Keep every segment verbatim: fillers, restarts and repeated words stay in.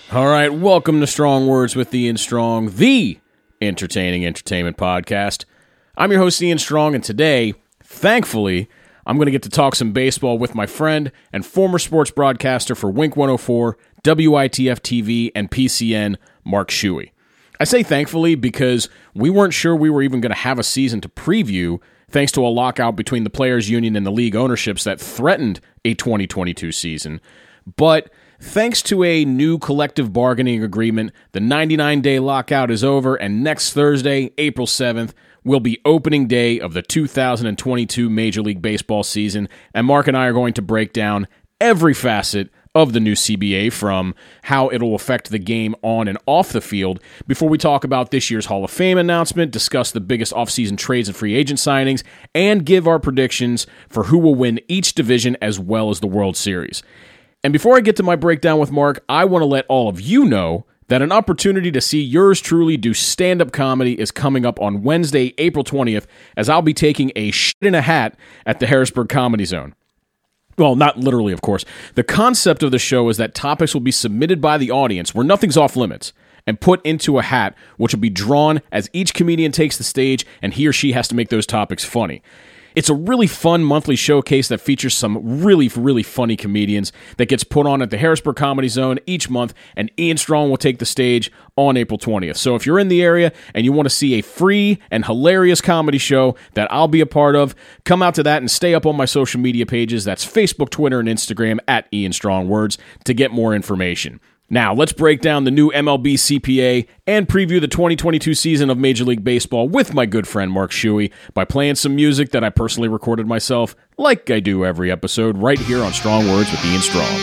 All right, welcome to Strong Words with Ian Strong, the entertaining entertainment podcast. I'm your host, Ian Strong, and today, thankfully, I'm going to get to talk some baseball with my friend and former sports broadcaster for Wink one oh four, W I T F T V, and P C N, Mark Shuey. I say thankfully because we weren't sure we were even going to have a season to preview thanks to a lockout between the Players Union and the league ownerships that threatened a twenty twenty-two season. But thanks to a new collective bargaining agreement, the ninety-nine day lockout is over, and next Thursday, April seventh, will be opening day of the two thousand twenty-two Major League Baseball season, and Mark and I are going to break down every facet of the new C B A, from how it'll affect the game on and off the field, before we talk about this year's Hall of Fame announcement, discuss the biggest offseason trades and free agent signings, and give our predictions for who will win each division as well as the World Series. And before I get to my breakdown with Mark, I want to let all of you know that an opportunity to see yours truly do stand-up comedy is coming up on Wednesday, April twentieth, as I'll be taking a shit in a hat at the Harrisburg Comedy Zone. Well, not literally, of course. The concept of the show is that topics will be submitted by the audience, where nothing's off limits, and put into a hat, which will be drawn as each comedian takes the stage, and he or she has to make those topics funny. It's a really fun monthly showcase that features some really, really funny comedians that gets put on at the Harrisburg Comedy Zone each month, and Ian Strong will take the stage on April twentieth. So if you're in the area and you want to see a free and hilarious comedy show that I'll be a part of, come out to that and stay up on my social media pages. That's Facebook, Twitter, and Instagram at Ian Strong Words to get more information. Now, let's break down the new M L B C P A and preview the twenty twenty-two season of Major League Baseball with my good friend Mark Shuey by playing some music that I personally recorded myself, like I do every episode, right here on Strong Words with Ian Strong.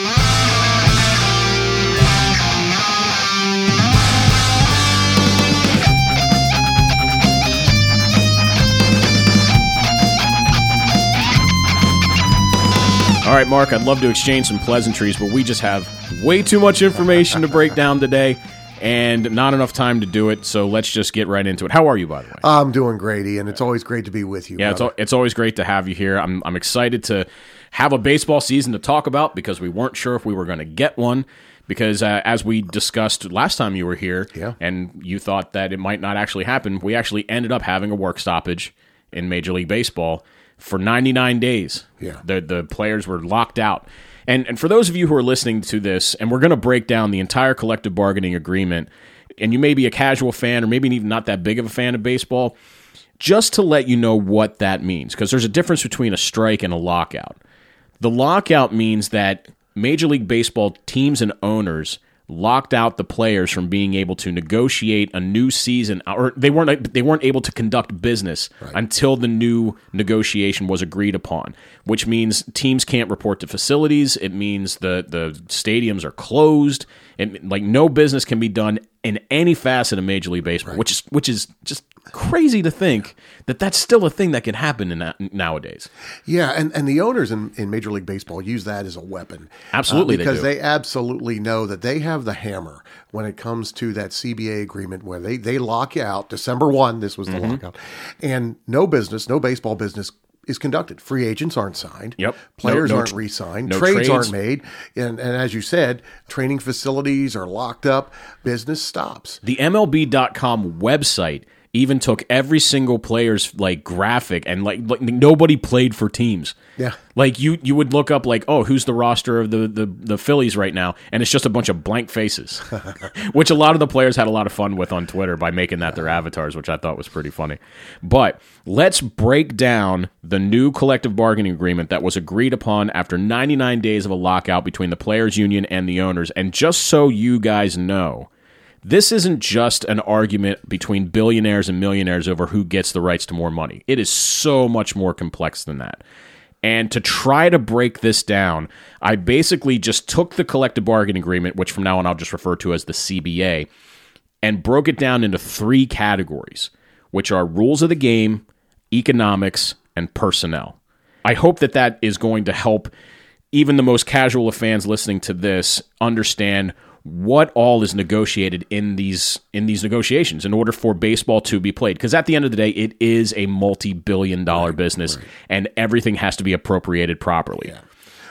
All right, Mark, I'd love to exchange some pleasantries, but we just have way too much information to break down today and not enough time to do it, so let's just get right into it. How are you, by the way? I'm doing great, Ian. It's always great to be with you. Yeah, it's, it's always great to have you here. I'm, I'm excited to have a baseball season to talk about because we weren't sure if we were going to get one. Because uh, as we discussed last time you were here, yeah. and you thought that it might not actually happen, we actually ended up having a work stoppage in Major League Baseball for ninety-nine days. Yeah. The the players were locked out. And and for those of you who are listening to this, and we're going to break down the entire collective bargaining agreement, and you may be a casual fan or maybe even not that big of a fan of baseball, just to let you know what that means, because there's a difference between a strike and a lockout. The lockout means that Major League Baseball teams and owners locked out the players from being able to negotiate a new season, or they weren't they weren't able to conduct business right. until the new negotiation was agreed upon, which means teams can't report to facilities. It means the the stadiums are closed. It, like no business can be done in any facet of Major League Baseball, right. which is which is just crazy to think that that's still a thing that can happen in that, nowadays. Yeah, and, and the owners in, in Major League Baseball use that as a weapon. Absolutely, uh, because they, they absolutely know that they have the hammer when it comes to that C B A agreement where they, they lock you out. December first, this was the mm-hmm. lockout. And no business, no baseball business is conducted. Free agents aren't signed. Yep. Players no, no, aren't re-signed. No trades, trades aren't made. And, and as you said, training facilities are locked up. Business stops. The M L B dot com website even took every single player's like graphic and like, like nobody played for teams. Yeah. Like you you would look up like, oh, who's the roster of the, the, the Phillies right now? And it's just a bunch of blank faces, which a lot of the players had a lot of fun with on Twitter by making that their avatars, which I thought was pretty funny. But let's break down the new collective bargaining agreement that was agreed upon after ninety-nine days of a lockout between the Players Union and the owners. And just so you guys know, this isn't just an argument between billionaires and millionaires over who gets the rights to more money. It is so much more complex than that. And to try to break this down, I basically just took the collective bargaining agreement, which from now on I'll just refer to as the C B A, and broke it down into three categories, which are rules of the game, economics, and personnel. I hope that that is going to help even the most casual of fans listening to this understand what all is negotiated in these in these negotiations in order for baseball to be played. Because at the end of the day, it is a multi-billion dollar right, business, right. and everything has to be appropriated properly. Yeah.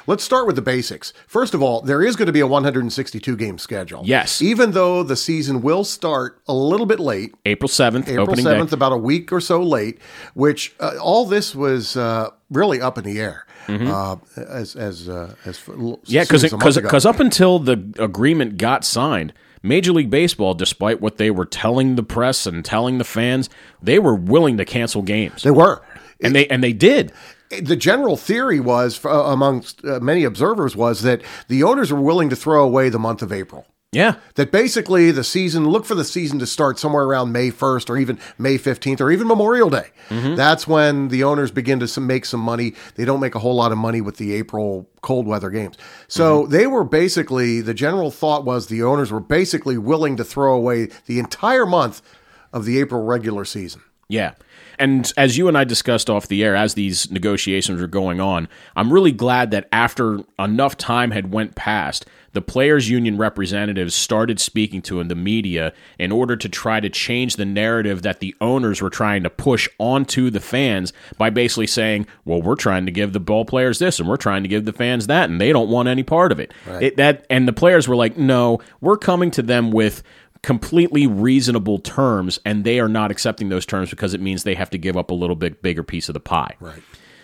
let's start with the basics. First of all, there is going to be a one hundred sixty-two game schedule. Yes. Even though the season will start a little bit late. April seventh, April opening seventh, day. about a week or so late, which uh, all this was uh, really up in the air. Mm-hmm. Uh, as as uh, as yeah, because because up until the agreement got signed, Major League Baseball, despite what they were telling the press and telling the fans, they were willing to cancel games. They were, and it, they and they did. The general theory was, uh, amongst uh, many observers, was that the owners were willing to throw away the month of April. Yeah. That basically the season, look for the season to start somewhere around May first or even May fifteenth or even Memorial Day. Mm-hmm. That's when the owners begin to make some money. They don't make a whole lot of money with the April cold weather games. So mm-hmm. they were basically, the general thought was the owners were basically willing to throw away the entire month of the April regular season. Yeah. And as you and I discussed off the air, as these negotiations were going on, I'm really glad that after enough time had went past, the players' union representatives started speaking to the media in order to try to change the narrative that the owners were trying to push onto the fans by basically saying, well, we're trying to give the ball players this and we're trying to give the fans that, and they don't want any part of it. Right. it that and the players were like, no, we're coming to them with completely reasonable terms, and they are not accepting those terms because it means they have to give up a little bit bigger piece of the pie. Right.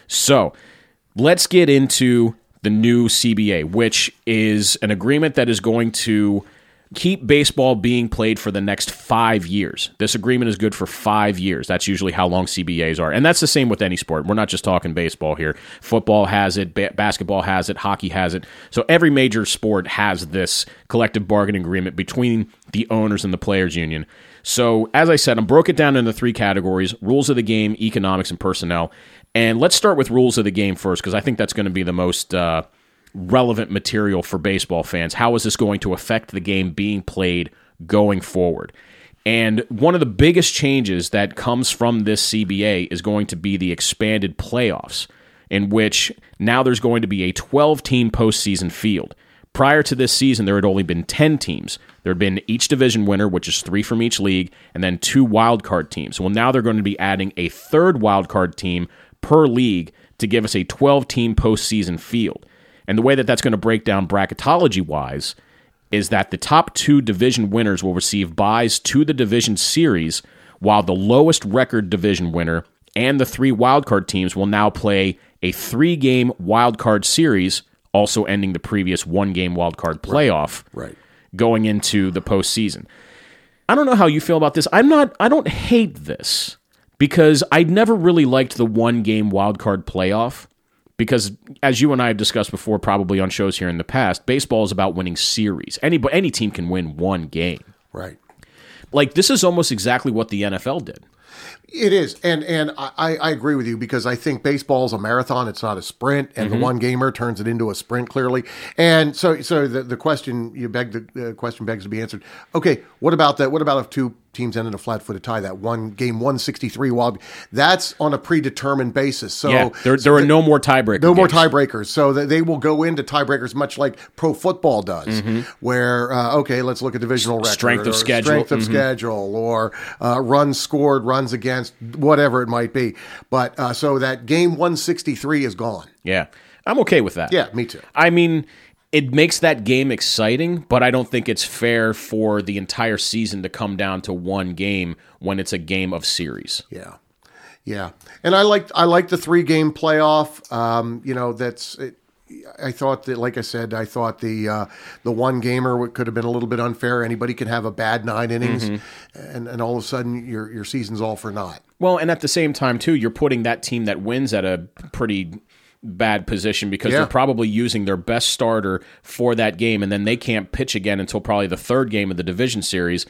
So let's get into the new C B A, which is an agreement that is going to keep baseball being played for the next five years. This agreement is good for five years. That's usually how long C B As are. And that's the same with any sport. We're not just talking baseball here. Football has it, ba- basketball has it, hockey has it. So every major sport has this collective bargaining agreement between the owners and the players' union. So as I said, I broke it down into three categories: rules of the game, economics, and personnel. And let's start with rules of the game first, because I think that's going to be the most uh, relevant material for baseball fans. How is this going to affect the game being played going forward? And one of the biggest changes that comes from this C B A is going to be the expanded playoffs, in which now there's going to be a twelve-team postseason field. Prior to this season, there had only been ten teams. There had been each division winner, which is three from each league, and then two wildcard teams. Well, now they're going to be adding a third wildcard team per league to give us a twelve-team postseason field. And the way that that's going to break down bracketology-wise is that the top two division winners will receive byes to the division series, while the lowest record division winner and the three wildcard teams will now play a three-game wildcard series, also ending the previous one-game wildcard playoff, right. Right. going into the postseason. I don't know how you feel about this. I'm not. I don't hate this, because I never really liked the one-game wildcard playoff, because, as you and I have discussed before, probably on shows here in the past, baseball is about winning series. Any, any team can win one game. Right. Like, this is almost exactly what the N F L did. It is, and and I, I agree with you, because I think baseball is a marathon; it's not a sprint, and mm-hmm. the one gamer turns it into a sprint clearly. And so, so the, the question you beg the uh, question begs to be answered. Okay, what about that? What about if two teams end in a flat-footed tie? That one game, one sixty-three wild. That's on a predetermined basis. So yeah, there there are the, no more tiebreakers. No games. more tiebreakers. So that they will go into tiebreakers, much like pro football does, mm-hmm. where uh, okay, let's look at divisional record, strength of schedule, strength of mm-hmm. schedule, or uh, runs scored, runs against. Whatever it might be. But uh, so that game one sixty-three is gone. Yeah. I'm okay with that. Yeah, me too. I mean, it makes that game exciting, but I don't think it's fair for the entire season to come down to one game when it's a game of series. Yeah. Yeah. And I like I like the three-game playoff. Um, you know, that's it, I thought that, like I said, I thought the uh, the one gamer could have been a little bit unfair. Anybody can have a bad nine innings, mm-hmm. and, and all of a sudden your your season's all for naught. Well, and at the same time too, you're putting that team that wins at a pretty bad position, because yeah. they're probably using their best starter for that game, and then they can't pitch again until probably the third game of the division series.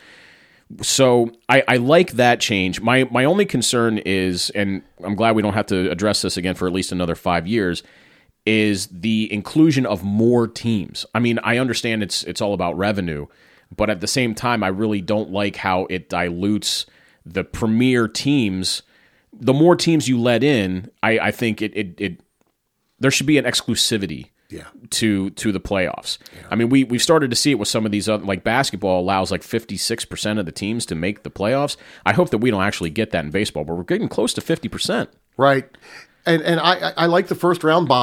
So I, I like that change. My my only concern is, and I'm glad we don't have to address this again for at least another five years, is the inclusion of more teams. I mean, I understand it's it's all about revenue, but at the same time, I really don't like how it dilutes the premier teams. The more teams you let in, I, I think it, it it there should be an exclusivity yeah. to to the playoffs. Yeah. I mean, we we've started to see it with some of these other, like basketball allows like fifty-six percent of the teams to make the playoffs. I hope that we don't actually get that in baseball, but we're getting close to fifty percent. Right. And and I, I like the first round bye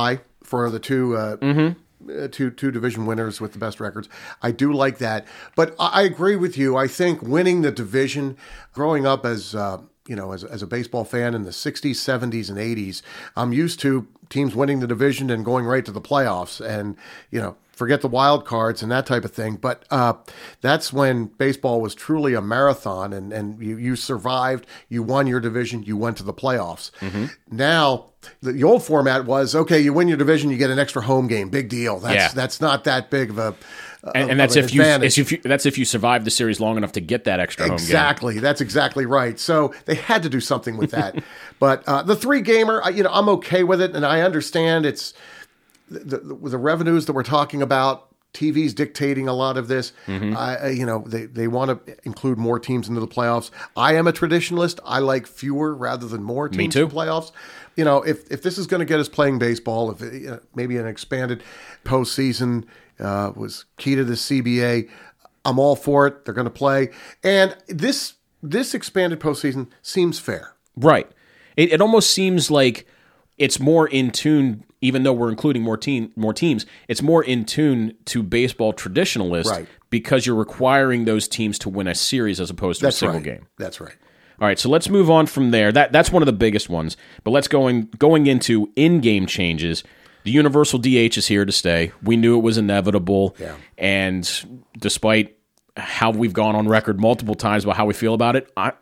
for the two. Uh, mm-hmm. Uh, two two division winners with the best records. I do like that, but I, I agree with you. I think winning the division, growing up as uh, you know, as as a baseball fan in the sixties, seventies, and eighties, I'm used to teams winning the division and going right to the playoffs, and you know, forget the wild cards and that type of thing. But uh, that's when baseball was truly a marathon, and, and you, you survived, you won your division, you went to the playoffs. Mm-hmm. Now, the, the old format was, okay, you win your division, you get an extra home game, big deal. That's yeah. that's not that big of a uh, and, and that's if you, if you that's if you survive the series long enough to get that extra home exactly. game. Exactly, that's exactly right. So they had to do something with that. But uh, the three gamer, you know, I'm okay with it, and I understand it's. The, the, the revenues that we're talking about, T V's dictating a lot of this. Mm-hmm. I, you know, they, they want to include more teams into the playoffs. I am a traditionalist. I like fewer rather than more teams in the playoffs. You know, if if this is going to get us playing baseball, if it, you know, maybe an expanded postseason uh, was key to the C B A, I'm all for it. They're going to play, and this this expanded postseason seems fair. Right. It, it almost seems like it's more in tune. Even though we're including more team, more teams, it's more in tune to baseball traditionalists right. because you're requiring those teams to win a series as opposed to that's a single right. game. That's right. All right, so let's move on from there. That that's one of the biggest ones. But let's going going into in-game changes. The universal D H is here to stay. We knew it was inevitable, yeah. and despite how we've gone on record multiple times about how we feel about it, I,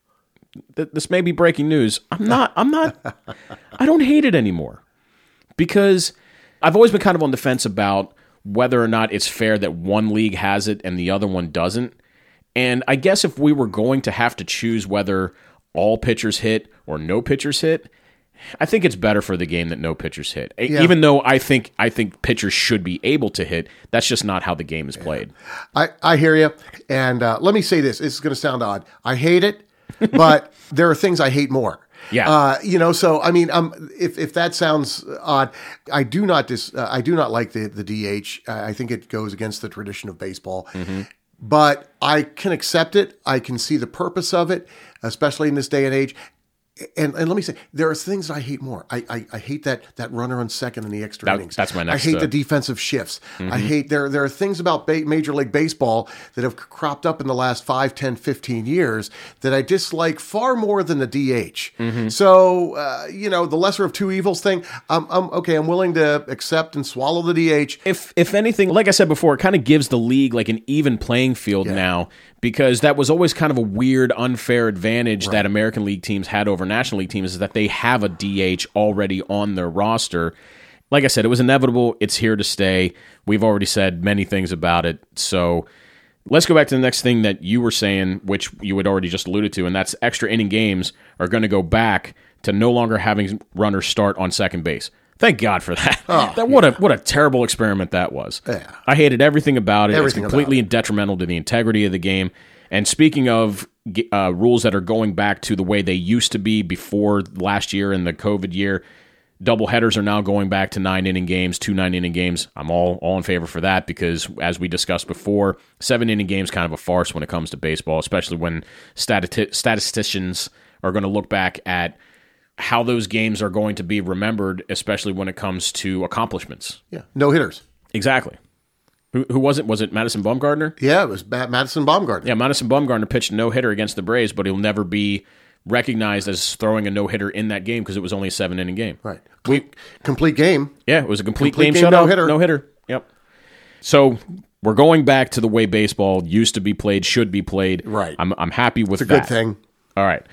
th- this may be breaking news. I'm not. I'm not. I don't hate it anymore. Because I've always been kind of on the fence about whether or not it's fair that one league has it and the other one doesn't. And I guess if we were going to have to choose whether all pitchers hit or no pitchers hit, I think it's better for the game that no pitchers hit. Yeah. Even though I think I think pitchers should be able to hit, that's just not how the game is played. Yeah. I, I hear you. And uh, let me say this. This is going to sound odd. I hate it, but there are things I hate more. Yeah, uh, you know. So I mean, um, if if that sounds odd, I do not dis, uh, I do not like the the D H. Uh, I think it goes against the tradition of baseball. Mm-hmm. But I can accept it. I can see the purpose of it, especially in this day and age. And and let me say, there are things that I hate more. I I, I hate that that runner on second in the extra that, innings. That's my next. I hate uh, the defensive shifts. Mm-hmm. I hate there there are things about ba- Major League Baseball that have cropped up in the last five, ten, fifteen years that I dislike far more than the D H. Mm-hmm. So uh, you know, the lesser of two evils thing. I'm, I'm okay. I'm willing to accept and swallow the D H. If if anything, like I said before, it kind of gives the league like an even playing field yeah. now. Because that was always kind of a weird, unfair advantage right. that American League teams had over National League teams is that they have a D H already on their roster. Like I said, it was inevitable. It's here to stay. We've already said many things about it. So let's go back to the next thing that you were saying, which you had already just alluded to, and that's extra inning games are going to go back to no longer having runners start on second base. Thank God for that. Oh, that what yeah. a what a terrible experiment that was. Yeah. I hated everything about it. Everything it's completely it. detrimental to the integrity of the game. And speaking of uh, rules that are going back to the way they used to be before last year and the COVID year, doubleheaders are now going back to nine-inning games, two nine-inning games. I'm all, all in favor for that because, as we discussed before, seven-inning games kind of a farce when it comes to baseball, especially when stati- statisticians are going to look back at how those games are going to be remembered, especially when it comes to accomplishments. Yeah, no hitters. Exactly. Who, who was it? Was it Madison Bumgarner? Yeah, it was Madison Bumgarner. Yeah, Madison Bumgarner pitched a no-hitter against the Braves, but he'll never be recognized as throwing a no-hitter in that game because it was only a seven-inning game. Right. We, complete game. Yeah, it was a complete, complete game, game shutout. No-hitter. No-hitter. Yep. So we're going back to the way baseball used to be played, should be played. Right. I'm I'm happy with that. It's that. a good thing. All right.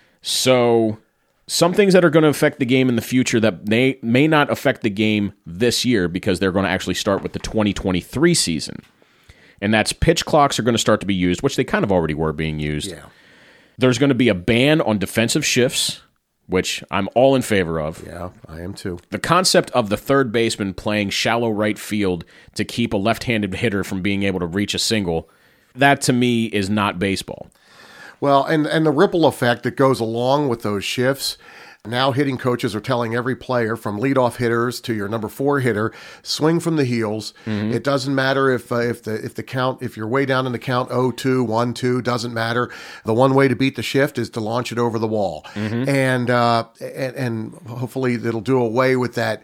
So some things that are going to affect the game in the future that may, may not affect the game this year because they're going to actually start with the twenty twenty-three season. And that's pitch clocks are going to start to be used, which they kind of already were being used. Yeah. There's going to be a ban on defensive shifts, which I'm all in favor of. Yeah, I am too. The concept of the third baseman playing shallow right field to keep a left-handed hitter from being able to reach a single, that to me is not baseball. Well, and, and the ripple effect that goes along with those shifts. Now hitting coaches are telling every player, from leadoff hitters to your number four hitter, swing from the heels. Mm-hmm. It doesn't matter if uh, if the if the count if you're way down in the count oh two, one two, doesn't matter. The one way to beat the shift is to launch it over the wall, mm-hmm. and uh, and and hopefully it'll do away with that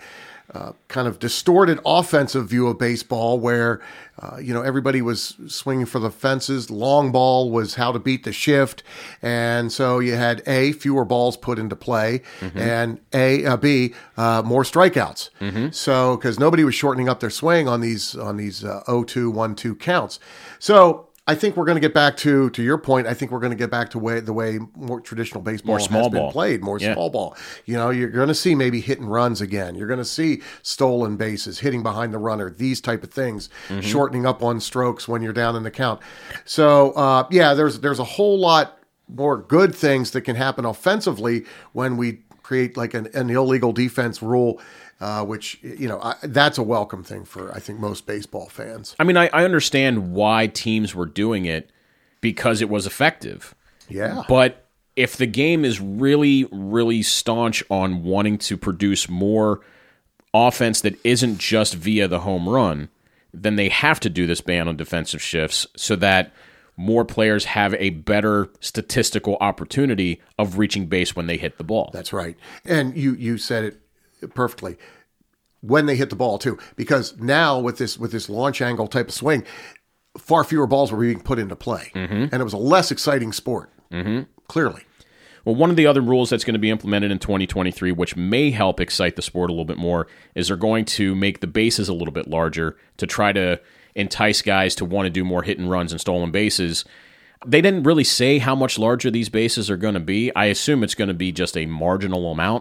uh, kind of distorted offensive view of baseball where, uh, you know, everybody was swinging for the fences. Long ball was how to beat the shift. And so you had A, fewer balls put into play, mm-hmm. and A, uh, B, uh, more strikeouts. Mm-hmm. So, because nobody was shortening up their swing on these, on these uh, oh two, one two counts. So, I think we're going to get back to, to your point, I think we're going to get back to way, the way more traditional baseball more small has been ball. played, more yeah. small ball. You know, you're going to see maybe hit and runs again. You're going to see stolen bases, hitting behind the runner, these type of things, mm-hmm. shortening up on strokes when you're down in the count. So, uh, yeah, there's there's a whole lot more good things that can happen offensively when we create like an, an illegal defense rule. Uh, which, you know, I, that's a welcome thing for, I think, most baseball fans. I mean, I, I understand why teams were doing it because it was effective. Yeah. But if the game is really, really staunch on wanting to produce more offense that isn't just via the home run, then they have to do this ban on defensive shifts so that more players have a better statistical opportunity of reaching base when they hit the ball. That's right. And you, you said it perfectly when they hit the ball too, because now with this with this launch angle type of swing, far fewer balls were being put into play, mm-hmm. and it was a less exciting sport. Mm-hmm. Clearly. Well, one of the other rules that's going to be implemented in twenty twenty-three, which may help excite the sport a little bit more, is they're going to make the bases a little bit larger to try to entice guys to want to do more hit and runs and stolen bases. They didn't really say how much larger these bases are going to be. I assume it's going to be just a marginal amount,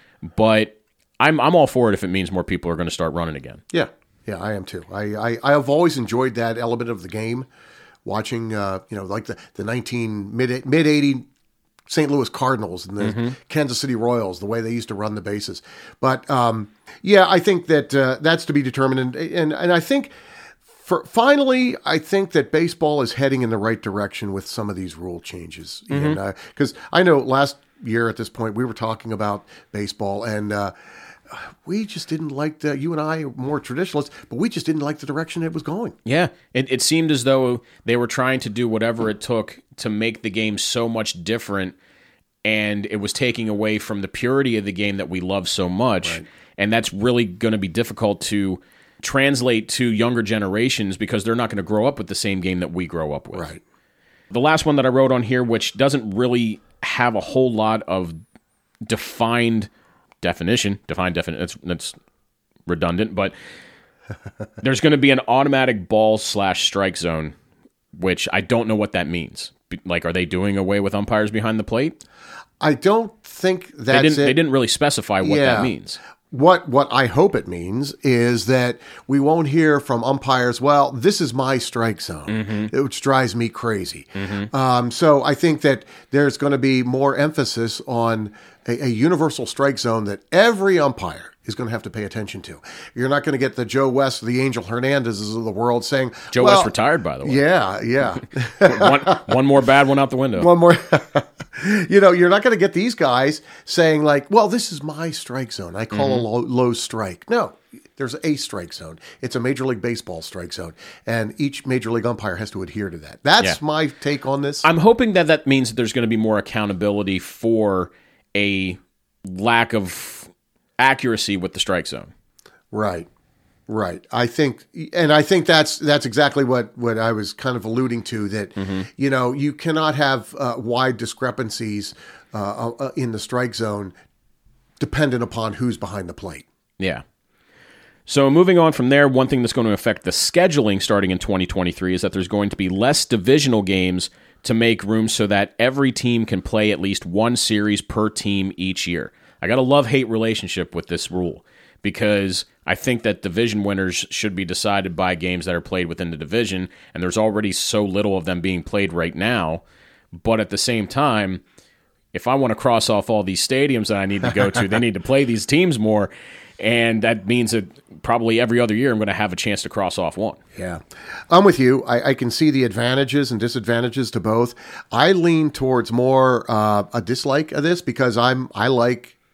but I'm I'm all for it if it means more people are going to start running again. Yeah, yeah, I am too. I I, I have always enjoyed that element of the game, watching uh, you know like the the nineteen mid mid eighty Saint Louis Cardinals and the mm-hmm. Kansas City Royals, the way they used to run the bases. But um, yeah, I think that uh, that's to be determined, and and, and I think. For, finally, I think that baseball is heading in the right direction with some of these rule changes. Mm-hmm. And because uh, I know last year at this point we were talking about baseball, and uh, we just didn't like the. You and I are more traditionalists, but we just didn't like the direction it was going. Yeah, it, it seemed as though they were trying to do whatever it took to make the game so much different, and it was taking away from the purity of the game that we love so much, right. And that's really going to be difficult to translate to younger generations because they're not going to grow up with the same game that we grow up with. Right. The last one that I wrote on here, which doesn't really have a whole lot of defined definition, defined definition, that's, that's redundant, but there's going to be an automatic ball slash strike zone, which I don't know what that means. Like, are they doing away with umpires behind the plate? I don't think that's they didn't, it. They didn't really specify what yeah. that means. What what I hope it means is that we won't hear from umpires, well, this is my strike zone, mm-hmm. which drives me crazy. Mm-hmm. Um, so I think that there's going to be more emphasis on a, a universal strike zone that every umpire is going to have to pay attention to. You're not going to get the Joe West, the Angel Hernandezes of the world saying, Joe well, West retired, by the way. Yeah, yeah. one, one more bad one out the window. One more. You know, you're not going to get these guys saying like, well, this is my strike zone. I call mm-hmm. a low, low strike. No, there's a strike zone. It's a Major League Baseball strike zone. And each Major League umpire has to adhere to that. That's yeah. my take on this. I'm hoping that that means that there's going to be more accountability for a lack of accuracy with the strike zone. Right. Right. I think, and I think that's that's exactly what, what I was kind of alluding to, that, mm-hmm. you know, you cannot have uh, wide discrepancies uh, uh, in the strike zone dependent upon who's behind the plate. Yeah. So moving on from there, one thing that's going to affect the scheduling starting in twenty twenty-three is that there's going to be less divisional games to make room so that every team can play at least one series per team each year. I got a love-hate relationship with this rule because I think that division winners should be decided by games that are played within the division, and there's already so little of them being played right now. But at the same time, if I want to cross off all these stadiums that I need to go to, they need to play these teams more, and that means that probably every other year I'm going to have a chance to cross off one. Yeah. I'm with you. I, I can see the advantages and disadvantages to both. I lean towards more uh, a dislike of this because I'm I like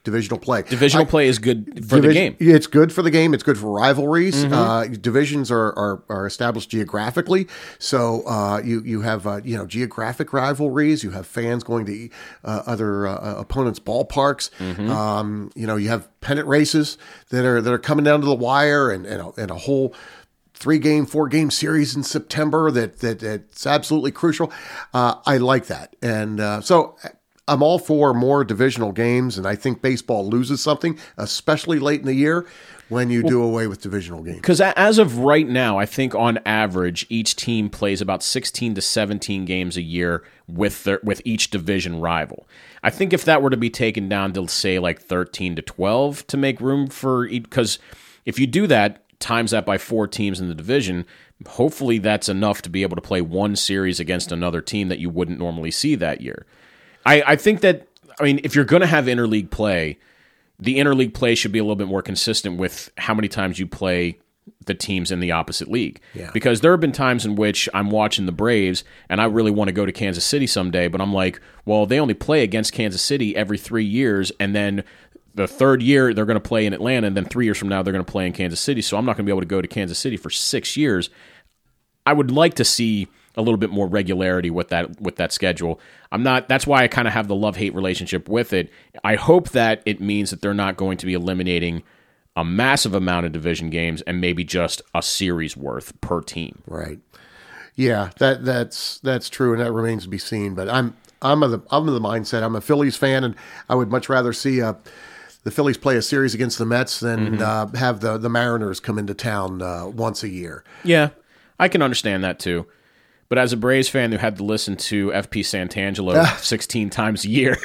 divisional play. Divisional I, play is good for division, the game. It's good for the game. It's good for rivalries. Mm-hmm. Uh, divisions are, are are established geographically, so uh, you you have uh, you know geographic rivalries. You have fans going to uh, other uh, opponents' ballparks. Mm-hmm. Um, you know, you have pennant races that are that are coming down to the wire, and and a, and a whole three game, four game series in September that that that's absolutely crucial. Uh, I like that, and uh, so. I'm all for more divisional games, and I think baseball loses something, especially late in the year, when you well, do away with divisional games. Because as of right now, I think on average, each team plays about sixteen to seventeen games a year with their, with each division rival. I think if that were to be taken down to, say, like thirteen to twelve to make room for each, because if you do that, times that by four teams in the division, hopefully that's enough to be able to play one series against another team that you wouldn't normally see that year. I, I think that, I mean, if you're going to have interleague play, the interleague play should be a little bit more consistent with how many times you play the teams in the opposite league. Yeah. Because there have been times in which I'm watching the Braves and I really want to go to Kansas City someday, but I'm like, well, they only play against Kansas City every three years, and then the third year they're going to play in Atlanta, and then three years from now they're going to play in Kansas City, so I'm not going to be able to go to Kansas City for six years. I would like to see a little bit more regularity with that with that schedule. I'm not. That's why I kind of have the love-hate relationship with it. I hope that it means that they're not going to be eliminating a massive amount of division games and maybe just a series worth per team. Right. Yeah, that that's that's true, and that remains to be seen. But I'm I'm of the I'm of the mindset. I'm a Phillies fan, and I would much rather see a. The Phillies play a series against the Mets than mm-hmm. uh, have the, the Mariners come into town uh, once a year. Yeah, I can understand that too. But as a Braves fan who had to listen to F P Santangelo sixteen times a year,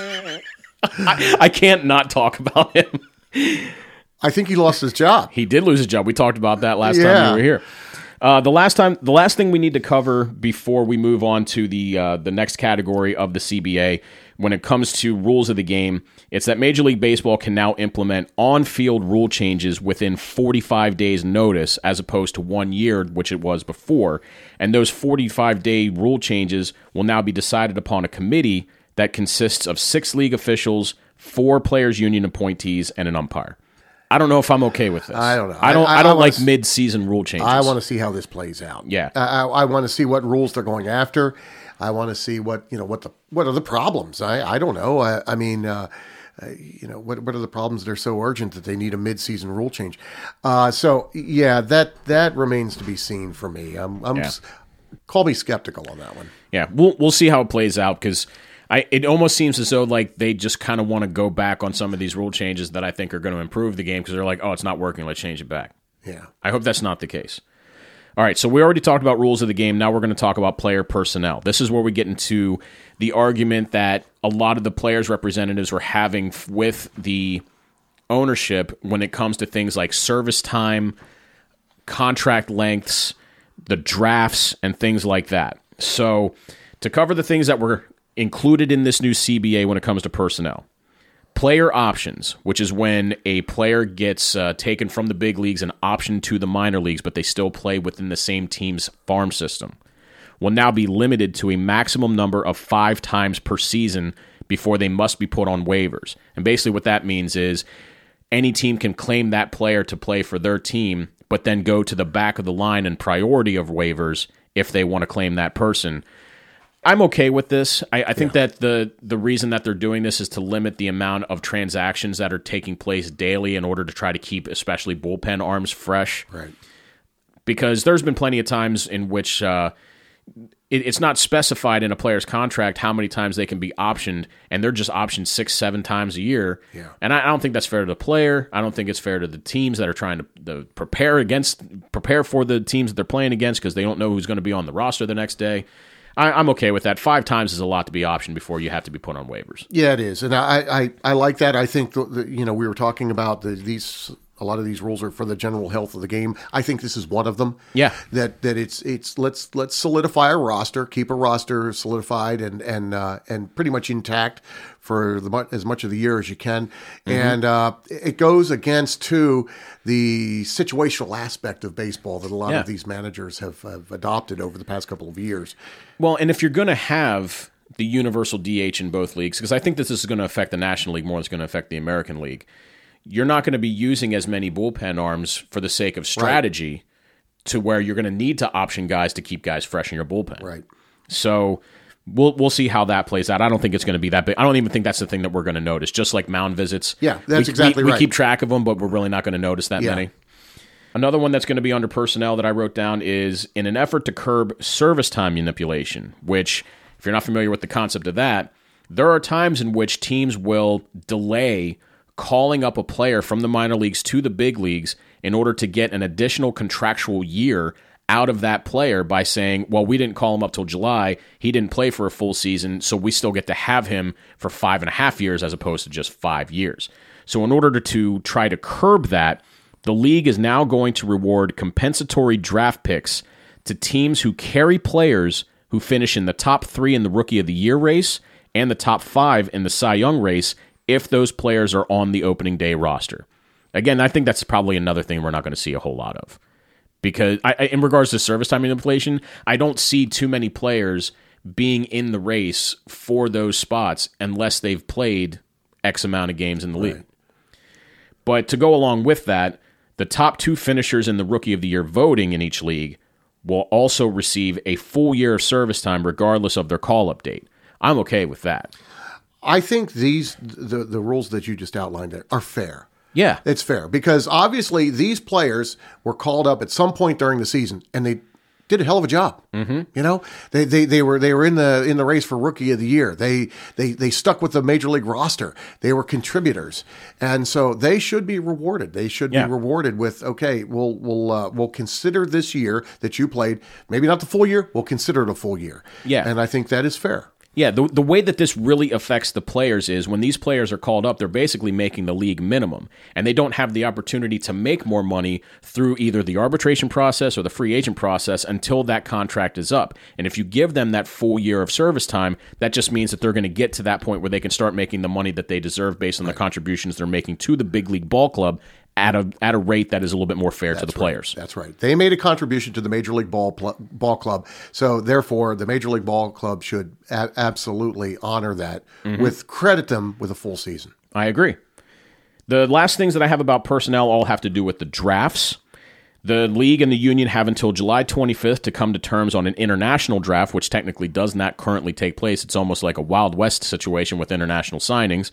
I, I can't not talk about him. I think he lost his job. He did lose his job. We talked about that last yeah. time we were here. Uh, the last time, the last thing we need to cover before we move on to the uh, the next category of the C B A, when it comes to rules of the game, it's that Major League Baseball can now implement on-field rule changes within forty-five days notice as opposed to one year, which it was before. And those forty-five day rule changes will now be decided upon a committee that consists of six league officials, four players' union appointees, and an umpire. I don't know if I'm okay with this. I don't know. I don't. I, I, I don't I like see, mid-season rule changes. I want to see how this plays out. Yeah. I, I, I want to see what rules they're going after. I want to see what you know. What the what are the problems? I, I don't know. I, I mean, uh, uh, you know, what what are the problems that are so urgent that they need a mid-season rule change? Uh, so yeah, that that remains to be seen for me. I'm, I'm yeah. s- call me skeptical on that one. Yeah, we'll we'll see how it plays out because. I, it almost seems as though like they just kind of want to go back on some of these rule changes that I think are going to improve the game because they're like, oh, it's not working, let's change it back. Yeah. I hope that's not the case. All right, so we already talked about rules of the game. Now we're going to talk about player personnel. This is where we get into the argument that a lot of the players' representatives were having with the ownership when it comes to things like service time, contract lengths, the drafts, and things like that. So to cover the things that were included in this new C B A when it comes to personnel. Player options, which is when a player gets uh, taken from the big leagues and optioned to the minor leagues, but they still play within the same team's farm system, will now be limited to a maximum number of five times per season before they must be put on waivers. And basically what that means is any team can claim that player to play for their team, but then go to the back of the line in priority of waivers if they want to claim that person. I'm okay with this. I, I think yeah. that the the reason that they're doing this is to limit the amount of transactions that are taking place daily in order to try to keep especially bullpen arms fresh. Right. Because there's been plenty of times in which uh, it, it's not specified in a player's contract how many times they can be optioned, and they're just optioned six, seven times a year. Yeah. And I, I don't think that's fair to the player. I don't think it's fair to the teams that are trying to, to prepare against prepare for the teams that they're playing against because they don't know who's going to be on the roster the next day. I, I'm okay with that. Five times is a lot to be optioned before you have to be put on waivers. Yeah, it is, and I I, I like that. I think the, the, you know we were talking about the, these. A lot of these rules are for the general health of the game. I think this is one of them. Yeah, that that it's it's let's let's solidify a roster, keep a roster solidified and and uh, and pretty much intact for the as much of the year as you can. Mm-hmm. And uh, it goes against too the situational aspect of baseball that a lot yeah. of these managers have, have adopted over the past couple of years. Well, and if you're going to have the universal D H in both leagues, because I think this is going to affect the National League more than it's going to affect the American League. You're not going to be using as many bullpen arms for the sake of strategy right. to where you're going to need to option guys to keep guys fresh in your bullpen. Right. So we'll we'll see how that plays out. I don't think it's going to be that big. I don't even think that's the thing that we're going to notice. Just like mound visits. Yeah, that's we, exactly we, right. We keep track of them, but we're really not going to notice that yeah. many. Another one that's going to be under personnel that I wrote down is in an effort to curb service time manipulation, which, if you're not familiar with the concept of that, there are times in which teams will delay calling up a player from the minor leagues to the big leagues in order to get an additional contractual year out of that player by saying, well, we didn't call him up till July, he didn't play for a full season, so we still get to have him for five and a half years as opposed to just five years. So in order to, to try to curb that, the league is now going to reward compensatory draft picks to teams who carry players who finish in the top three in the Rookie of the Year race and the top five in the Cy Young race if those players are on the opening day roster. Again, I think that's probably another thing we're not going to see a whole lot of. Because I, in regards to service time manipulation, I don't see too many players being in the race for those spots unless they've played X amount of games in the league. Right. But to go along with that, the top two finishers in the Rookie of the Year voting in each league will also receive a full year of service time regardless of their call-up date. I'm okay with that. I think these the, the rules that you just outlined there are fair. Yeah. It's fair because obviously these players were called up at some point during the season and they did a hell of a job. Mm-hmm. You know, they, they they were they were in the in the race for Rookie of the Year. They they they stuck with the major league roster. They were contributors, and so they should be rewarded. They should yeah. be rewarded with okay. We'll we'll uh, we'll consider this year that you played. Maybe not the full year. We'll consider it a full year. Yeah, and I think that is fair. Yeah, the the way that this really affects the players is when these players are called up, they're basically making the league minimum, and they don't have the opportunity to make more money through either the arbitration process or the free agent process until that contract is up. And if you give them that full year of service time, that just means that they're going to get to that point where they can start making the money that they deserve based on right. the contributions they're making to the big league ball club at a at a rate that is a little bit more fair That's to the right. players. That's right. They made a contribution to the Major League Ball pl- ball club, so therefore the Major League Ball Club should a- absolutely honor that mm-hmm. with credit them with a full season. I agree. The last things that I have about personnel all have to do with the drafts. The league and the union have until July twenty-fifth to come to terms on an international draft, which technically does not currently take place. It's almost like a Wild West situation with international signings.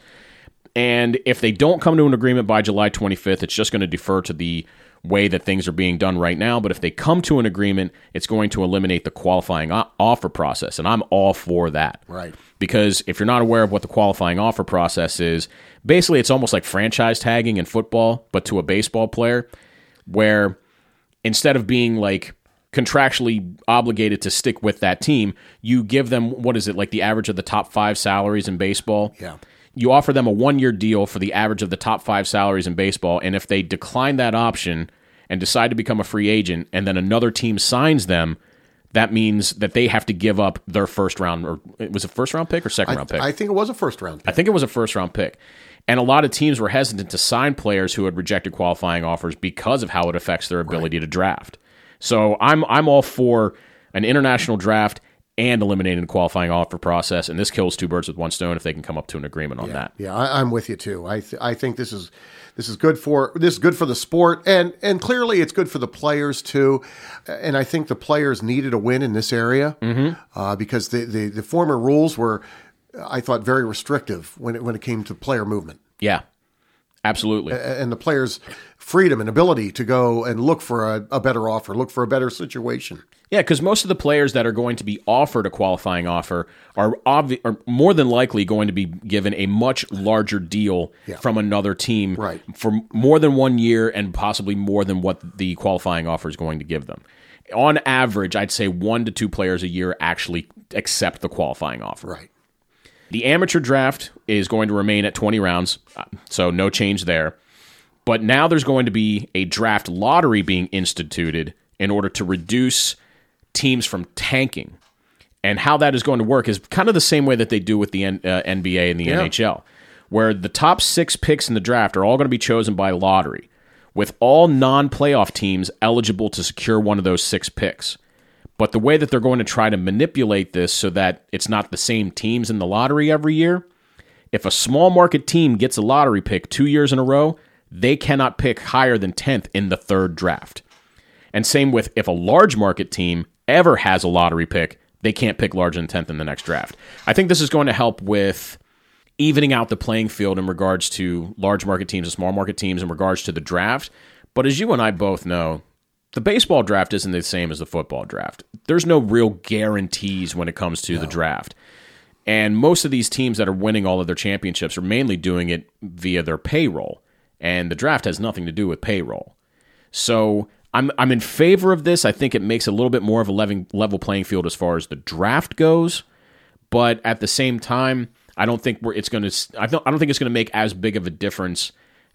And if they don't come to an agreement by July twenty-fifth, it's just going to defer to the way that things are being done right now. But if they come to an agreement, it's going to eliminate the qualifying o- offer process. And I'm all for that. Right. Because if you're not aware of what the qualifying offer process is, basically it's almost like franchise tagging in football, but to a baseball player, where instead of being like contractually obligated to stick with that team, you give them, what is it, like the average of the top five salaries in baseball? Yeah. You offer them a one-year deal for the average of the top five salaries in baseball, and if they decline that option and decide to become a free agent, and then another team signs them, that means that they have to give up their first round, or it was a first-round pick or second-round I, pick? I think it was a first-round pick. I think it was a first-round pick. And a lot of teams were hesitant to sign players who had rejected qualifying offers because of how it affects their ability right. to draft. So I'm I'm all for an international draft and eliminating the qualifying offer process, and this kills two birds with one stone if they can come up to an agreement on yeah, that. Yeah, I, I'm with you too. I th- I think this is this is good for this is good for the sport, and and clearly it's good for the players too. And I think the players needed a win in this area mm-hmm. uh, because the, the the former rules were, I thought, very restrictive when it when it came to player movement. Yeah, absolutely. And the players' freedom and ability to go and look for a, a better offer, look for a better situation. Yeah, because most of the players that are going to be offered a qualifying offer are, obvi- are more than likely going to be given a much larger deal yeah. from another team right. for more than one year and possibly more than what the qualifying offer is going to give them. On average, I'd say one to two players a year actually accept the qualifying offer. Right. The amateur draft is going to remain at twenty rounds, so no change there. But now there's going to be a draft lottery being instituted in order to reduce teams from tanking. And how that is going to work is kind of the same way that they do with the N- uh, N B A and the yeah. N H L, where the top six picks in the draft are all going to be chosen by lottery, with all non-playoff teams eligible to secure one of those six picks. But the way that they're going to try to manipulate this so that it's not the same teams in the lottery every year, if a small market team gets a lottery pick two years in a row, they cannot pick higher than tenth in the third draft. And same with if a large market team ever has a lottery pick, they can't pick larger than tenth in the next draft. I think this is going to help with evening out the playing field in regards to large market teams and small market teams in regards to the draft. But as you and I both know, the baseball draft isn't the same as the football draft. There's no real guarantees when it comes to no. the draft. And most of these teams that are winning all of their championships are mainly doing it via their payroll. And the draft has nothing to do with payroll. So I'm I'm in favor of this. I think it makes a little bit more of a level, level playing field as far as the draft goes. But at the same time, I don't think we're, it's going to I don't I don't think it's going to make as big of a difference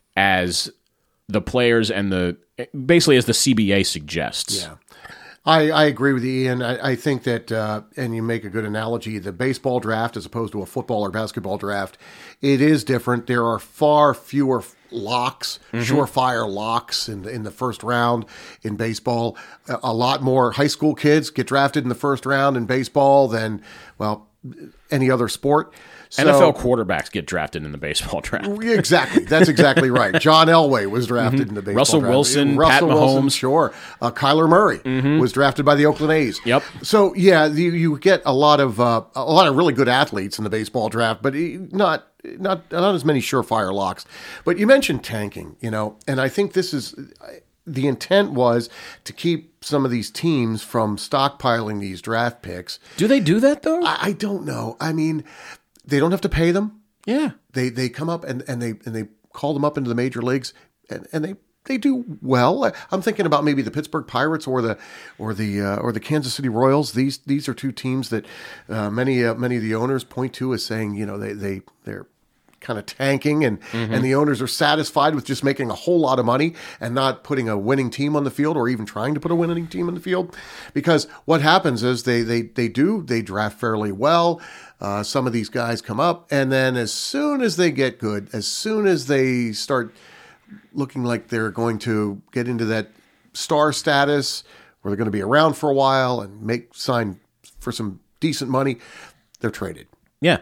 as the players and the basically as the C B A suggests. Yeah, I, I agree with you, Ian. I, I think that, uh, and you make a good analogy, the baseball draft as opposed to a football or basketball draft, it is different. There are far fewer locks, mm-hmm. surefire locks in the, in the first round in baseball. A, a lot more high school kids get drafted in the first round in baseball than, well, any other sport. So, N F L quarterbacks get drafted in the baseball draft. Exactly. That's exactly right. John Elway was drafted mm-hmm. in the baseball Russell draft. Wilson, Russell Pat Wilson, Mahomes. Sure. Uh, Kyler Murray mm-hmm. was drafted by the Oakland A's. Yep. So, yeah, you, you get a lot of uh, a lot of really good athletes in the baseball draft, but not not not as many surefire locks. But you mentioned tanking, you know, and I think this is the intent was to keep some of these teams from stockpiling these draft picks. Do they do that, though? I, I don't know. I mean, they don't have to pay them. Yeah. They they come up and, and they and they call them up into the major leagues and, and they, they do well. I'm thinking about maybe the Pittsburgh Pirates or the or the uh, or the Kansas City Royals. These these are two teams that uh, many uh, many of the owners point to as saying, you know, they they they're kind of tanking and mm-hmm. and the owners are satisfied with just making a whole lot of money and not putting a winning team on the field or even trying to put a winning team on the field. Because what happens is they they they do they draft fairly well. Uh, some of these guys come up, and then as soon as they get good, as soon as they start looking like they're going to get into that star status where they're going to be around for a while and make sign for some decent money, they're traded. Yeah.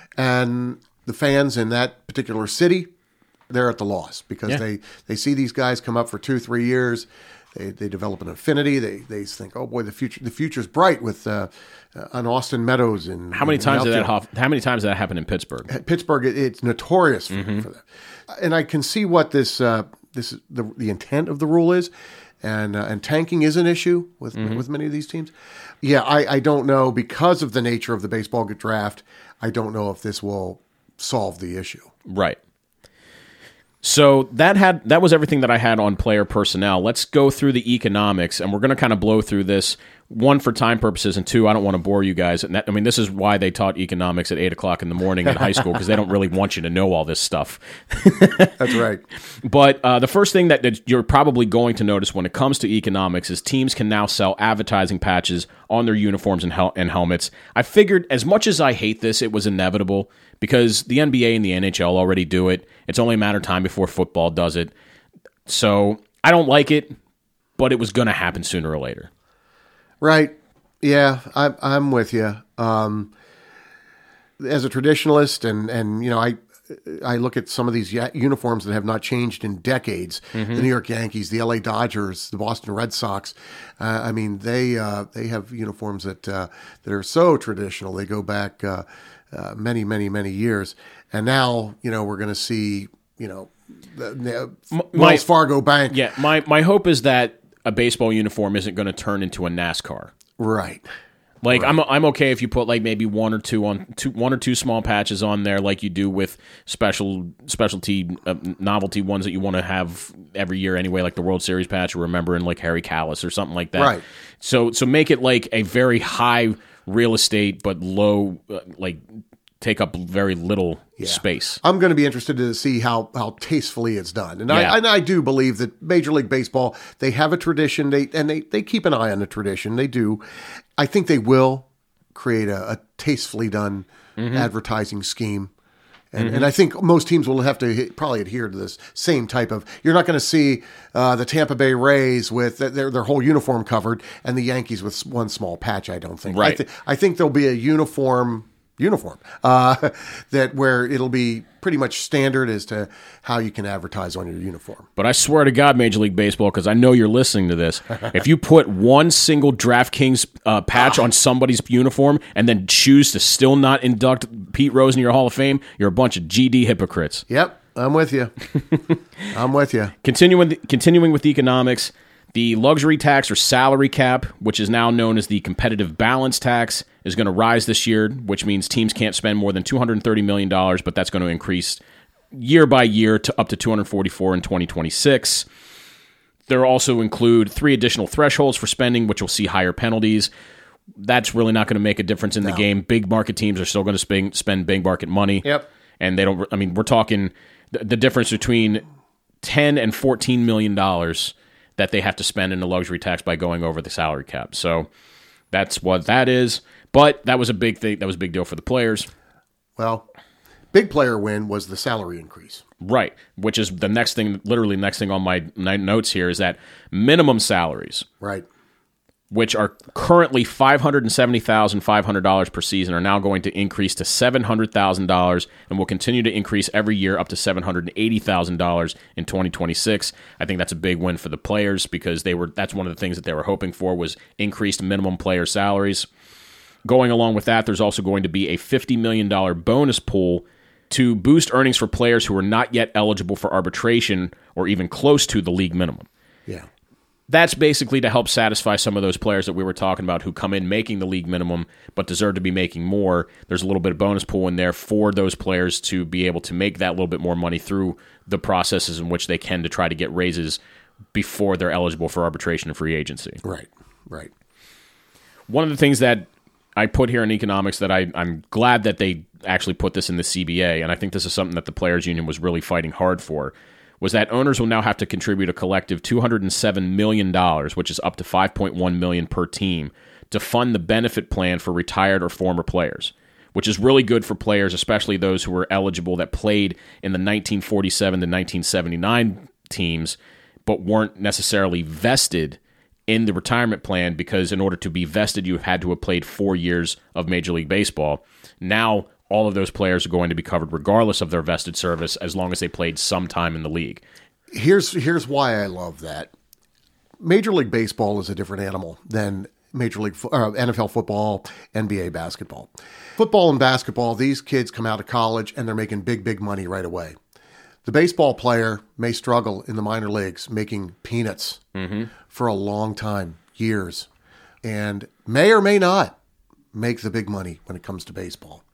And the fans in that particular city, they're at the loss because yeah. they, they see these guys come up for two, three years. They they develop an affinity. They they think, oh boy, the future the future's bright with uh, uh, an Austin Meadows and how many in times did that ha- how many times did that happen in Pittsburgh? Pittsburgh, it, it's notorious for, mm-hmm. for that. And I can see what this uh, this the the intent of the rule is, and uh, and tanking is an issue with mm-hmm. with many of these teams. Yeah, I I don't know because of the nature of the baseball draft. I don't know if this will solve the issue. Right. So that had that was everything that I had on player personnel. Let's go through the economics, and we're going to kind of blow through this. One, for time purposes, and two, I don't want to bore you guys. And that, I mean, this is why they taught economics at eight o'clock in the morning in high school, because they don't really want you to know all this stuff. That's right. But uh, the first thing that, that you're probably going to notice when it comes to economics is teams can now sell advertising patches on their uniforms and, hel- and helmets. I figured, as much as I hate this, it was inevitable, because the N B A and the N H L already do it. It's only a matter of time before football does it. So I don't like it, but it was going to happen sooner or later. Right. Yeah, I'm I'm with you. Um, as a traditionalist, and and you know, I I look at some of these uniforms that have not changed in decades. Mm-hmm. The New York Yankees, the L A Dodgers, the Boston Red Sox. Uh, I mean, they uh, they have uniforms that uh, that are so traditional. They go back uh, uh, many, many, many years, and now you know we're going to see you know the, the my, Wells Fargo Bank. Yeah, my my hope is that a baseball uniform isn't going to turn into a NASCAR. Right. Like right. I'm I'm okay if you put like maybe one or two on two one or two small patches on there, like you do with special specialty uh, novelty ones that you want to have every year anyway, like the World Series patch, or remembering like Harry Callis or something like that. Right. So so make it like a very high real estate but low uh, like take up very little yeah. space. I'm going to be interested to see how, how tastefully it's done. And, yeah. I, and I do believe that Major League Baseball, they have a tradition, they and they, they keep an eye on the tradition. They do. I think they will create a, a tastefully done mm-hmm. advertising scheme. And, mm-hmm. and I think most teams will have to hit, probably adhere to this same type of. You're not going to see uh, the Tampa Bay Rays with their their whole uniform covered and the Yankees with one small patch. I don't think. Right. I, th- I think there'll be a uniform uniform uh, that where it'll be pretty much standard as to how you can advertise on your uniform. But I swear to God, Major League Baseball, because I know you're listening to this, if you put one single DraftKings uh, patch on somebody's uniform and then choose to still not induct Pete Rose in your Hall of Fame, you're a bunch of G D hypocrites. Yep, I'm with you. I'm with you. Continuing, continuing with economics, the luxury tax or salary cap, which is now known as the competitive balance tax, is going to rise this year, which means teams can't spend more than two hundred thirty million dollars, but that's going to increase year by year to up to two hundred forty-four in twenty twenty-six. There also include three additional thresholds for spending, which will see higher penalties. That's really not going to make a difference in no. the game. Big market teams are still going to spend, spend big market money. Yep. And they don't, I mean, we're talking the, the difference between ten and fourteen million dollars that they have to spend in the luxury tax by going over the salary cap. So that's what that is. But that was a big thing. That was a big deal for the players. Well, big player win was the salary increase. Right, which is the next thing, literally next thing on my notes here is that minimum salaries, right, which are currently five hundred seventy thousand five hundred dollars per season, are now going to increase to seven hundred thousand dollars and will continue to increase every year up to seven hundred eighty thousand dollars in twenty twenty-six. I think that's a big win for the players because they were that's one of the things that they were hoping for was increased minimum player salaries. Going along with that, there's also going to be a fifty million dollars bonus pool to boost earnings for players who are not yet eligible for arbitration or even close to the league minimum. Yeah. That's basically to help satisfy some of those players that we were talking about who come in making the league minimum but deserve to be making more. There's a little bit of bonus pool in there for those players to be able to make that little bit more money through the processes in which they can to try to get raises before they're eligible for arbitration and free agency. Right, right. One of the things that I put here in economics that I, I'm glad that they actually put this in the C B A, and I think this is something that the Players Union was really fighting hard for, was that owners will now have to contribute a collective two hundred seven million dollars, which is up to five point one million dollars per team, to fund the benefit plan for retired or former players, which is really good for players, especially those who were eligible that played in the nineteen forty-seven to nineteen seventy-nine teams, but weren't necessarily vested in the retirement plan because in order to be vested, you had to have played four years of Major League Baseball. Now, all of those players are going to be covered regardless of their vested service as long as they played some time in the league. Here's here's why I love that. Major League Baseball is a different animal than Major League uh, N F L football, N B A basketball. Football and basketball, these kids come out of college and they're making big, big money right away. The baseball player may struggle in the minor leagues making peanuts mm-hmm. for a long time, years, and may or may not make the big money when it comes to baseball.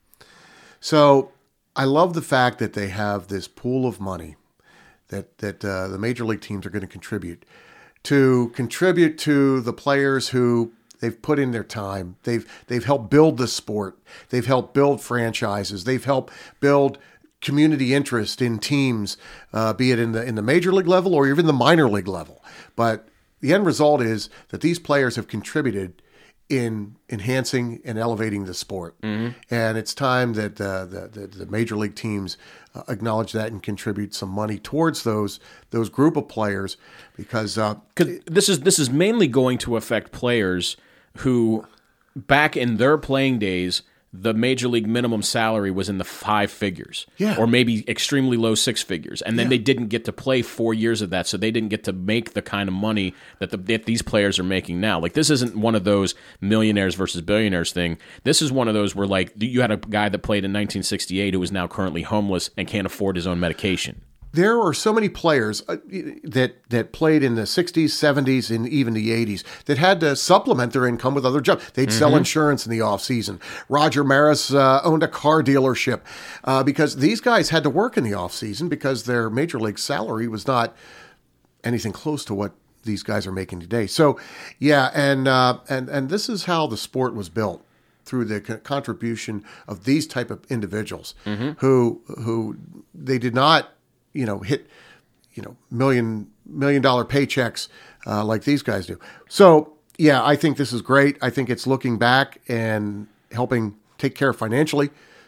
So I love the fact that they have this pool of money that, that uh, the major league teams are going to contribute to contribute to the players who they've put in their time. They've they've helped build the sport. They've helped build franchises. They've helped build community interest in teams, uh, be it in the in the major league level or even the minor league level. But the end result is that these players have contributed in enhancing and elevating the sport. Mm-hmm. And it's time that uh, the, the the major league teams uh, acknowledge that and contribute some money towards those those group of players because uh, this is this is mainly going to affect players who back in their playing days the major league minimum salary was in the five figures, yeah. or maybe extremely low six figures, and then yeah. they didn't get to play four years of that, so they didn't get to make the kind of money that, the, that these players are making now. Like, this isn't one of those millionaires versus billionaires thing. This is one of those where, like, you had a guy that played in nineteen sixty-eight who is now currently homeless and can't afford his own medication. There are so many players uh, that that played in the sixties, seventies, and even the eighties that had to supplement their income with other jobs. They'd mm-hmm. sell insurance in the offseason. Roger Maris uh, owned a car dealership uh, because these guys had to work in the offseason because their major league salary was not anything close to what these guys are making today. So, yeah, and uh, and and this is how the sport was built, through the contribution of these type of individuals mm-hmm. who who they did not, you know, hit, you know, million million dollar paychecks uh, like these guys do. So, yeah, I think this is great. I think it's looking back and helping take care financially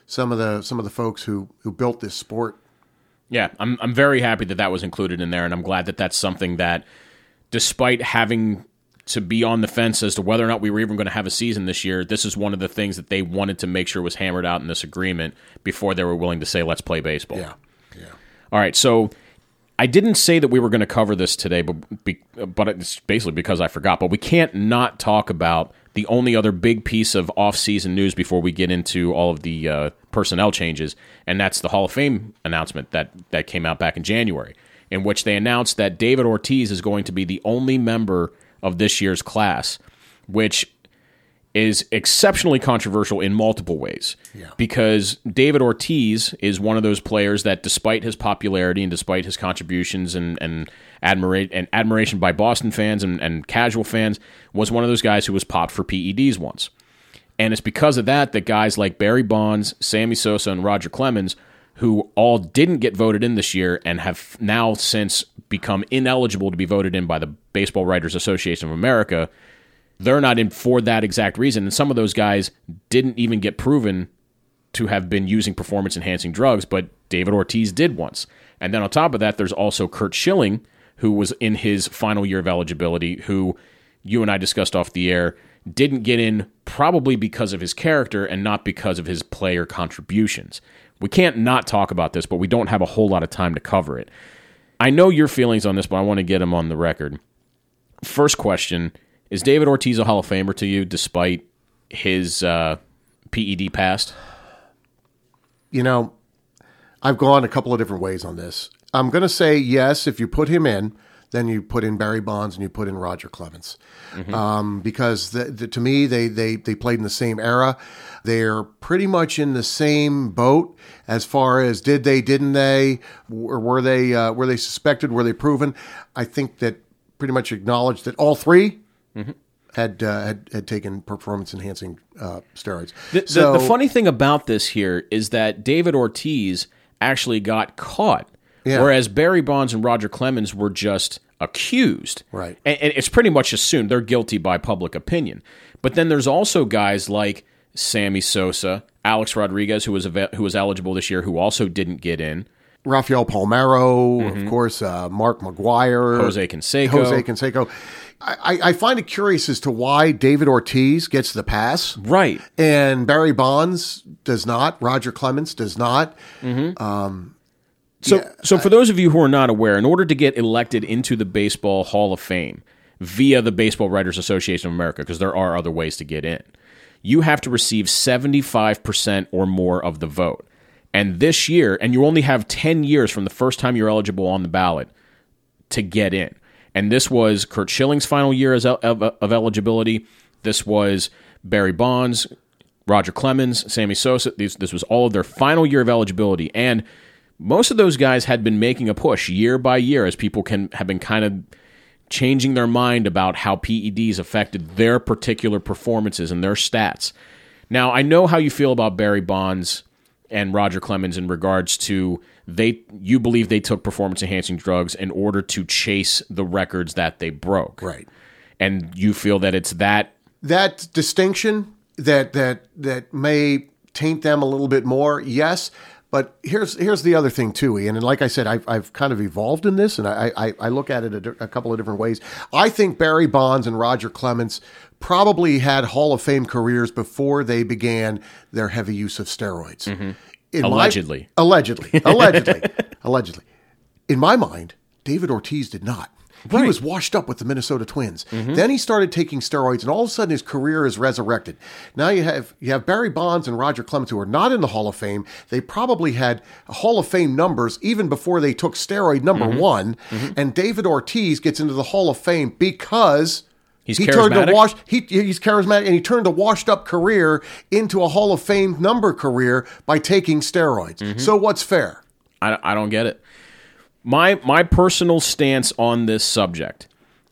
some of the some of the folks who who built this sport. Yeah, I'm I'm very happy that that was included in there, and I'm glad that that's something that, despite having to be on the fence as to whether or not we were even going to have a season this year, this is one of the things that they wanted to make sure was hammered out in this agreement before they were willing to say, let's play baseball. Yeah, yeah. All right, so I didn't say that we were going to cover this today, but be, but it's basically because I forgot. But we can't not talk about the only other big piece of off-season news before we get into all of the uh, personnel changes, and that's the Hall of Fame announcement that, that came out back in January, in which they announced that David Ortiz is going to be the only member of this year's class, which is exceptionally controversial in multiple ways. Yeah. Because David Ortiz is one of those players that, despite his popularity and despite his contributions and and, admira- and admiration by Boston fans and, and casual fans, was one of those guys who was popped for P E Ds once. And it's because of that that guys like Barry Bonds, Sammy Sosa, and Roger Clemens, who all didn't get voted in this year and have now since become ineligible to be voted in by the Baseball Writers Association of America, they're not in for that exact reason. And some of those guys didn't even get proven to have been using performance-enhancing drugs, but David Ortiz did once. And then on top of that, there's also Curt Schilling, who was in his final year of eligibility, who you and I discussed off the air, didn't get in probably because of his character and not because of his player contributions. We can't not talk about this, but we don't have a whole lot of time to cover it. I know your feelings on this, but I want to get them on the record. First question, is David Ortiz a Hall of Famer to you despite his uh, P E D past? You know, I've gone a couple of different ways on this. I'm going to say yes, if you put him in, then you put in Barry Bonds and you put in Roger Clemens. Mm-hmm. Um, because the, the, to me, they, they, they played in the same era. They're pretty much in the same boat as far as did they, didn't they, or were they, uh, were they suspected, were they proven? I think that pretty much acknowledged that all three mm-hmm. had, uh, had had taken performance-enhancing uh, steroids. The, so, the, the funny thing about this here is that David Ortiz actually got caught, yeah. whereas Barry Bonds and Roger Clemens were just accused. Right. And, and it's pretty much assumed they're guilty by public opinion. But then there's also guys like Sammy Sosa, Alex Rodriguez, who was av- who was eligible this year, who also didn't get in. Rafael Palmeiro, mm-hmm. of course, uh, Mark McGwire. Jose Canseco. Jose Canseco. I, I find it curious as to why David Ortiz gets the pass. Right. And Barry Bonds does not. Roger Clemens does not. Mm-hmm. Um, so, yeah, so for those of you who are not aware, in order to get elected into the Baseball Hall of Fame via the Baseball Writers Association of America, because there are other ways to get in, you have to receive seventy-five percent or more of the vote. And this year, and you only have ten years from the first time you're eligible on the ballot to get in. And this was Curt Schilling's final year as of, of eligibility. This was Barry Bonds, Roger Clemens, Sammy Sosa. These, this was all of their final year of eligibility. And most of those guys had been making a push year by year as people can have been kind of changing their mind about how P E Ds affected their particular performances and their stats. Now, I know how you feel about Barry Bonds and Roger Clemens in regards to they you believe they took performance-enhancing drugs in order to chase the records that they broke. Right. And you feel that it's that... That distinction that that that may taint them a little bit more, yes. But here's here's the other thing too, Ian. And like I said, I've, I've kind of evolved in this, and I, I, I look at it a, a couple of different ways. I think Barry Bonds and Roger Clemens probably had Hall of Fame careers before they began their heavy use of steroids. Mm-hmm. In allegedly. My, allegedly. Allegedly. allegedly. In my mind, David Ortiz did not. He right. was washed up with the Minnesota Twins. Mm-hmm. Then he started taking steroids, and all of a sudden his career is resurrected. Now you have you have Barry Bonds and Roger Clemens, who are not in the Hall of Fame. They probably had Hall of Fame numbers even before they took steroid number mm-hmm. one. Mm-hmm. And David Ortiz gets into the Hall of Fame because he's he charismatic. turned a wash, he, he's charismatic, and he turned a washed-up career into a Hall of Fame number career by taking steroids. Mm-hmm. So what's fair? I, I don't get it. My my personal stance on this subject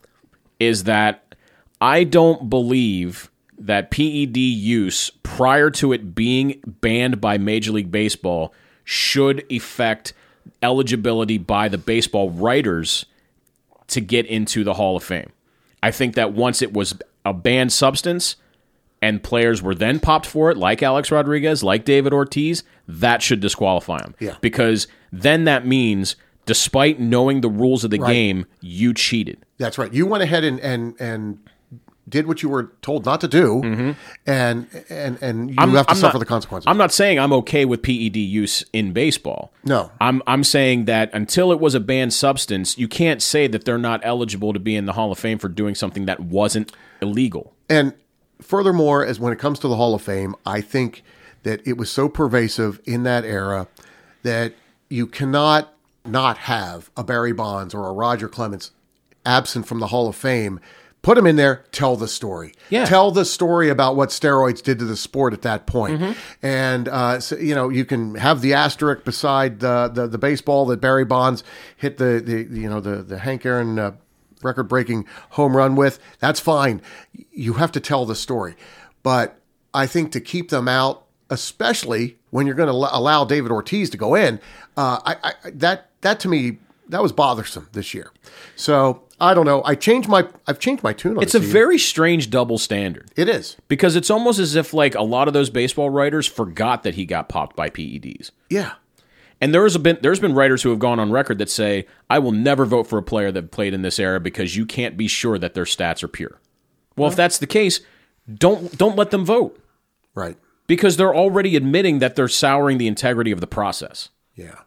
is that I don't believe that P E D use prior to it being banned by Major League Baseball should affect eligibility by the baseball writers to get into the Hall of Fame. I think that once it was a banned substance, and players were then popped for it, like Alex Rodriguez, like David Ortiz, that should disqualify him. Yeah. Because then that means, despite knowing the rules of the Right. game, you cheated. That's right. You went ahead and and and did what you were told not to do, mm-hmm. and and and you I'm, have to I'm suffer not, the consequences. I'm not saying I'm okay with P E D use in baseball. No. I'm I'm saying that until it was a banned substance, you can't say that they're not eligible to be in the Hall of Fame for doing something that wasn't illegal. And furthermore, as when it comes to the Hall of Fame, I think that it was so pervasive in that era that you cannot not have a Barry Bonds or a Roger Clemens absent from the Hall of Fame. Put them in there, tell the story. Yeah. Tell the story about what steroids did to the sport at that point. Mm-hmm. And, uh, so, you know, you can have the asterisk beside the, the, the baseball that Barry Bonds hit the, the you know, the, the Hank Aaron uh, record-breaking home run with. That's fine. You have to tell the story. But I think to keep them out, especially when you're going to l- allow David Ortiz to go in, uh, I, I, that that to me, that was bothersome this year. So I don't know. I changed my I've changed my tune on It's this a season. very strange double standard. It is. Because it's almost as if like a lot of those baseball writers forgot that he got popped by P E Ds. Yeah. And there's a been there's been writers who have gone on record that say, I will never vote for a player that played in this era because you can't be sure that their stats are pure. Well, well if that's the case, don't don't let them vote. Right. Because they're already admitting that they're souring the integrity of the process. Yeah.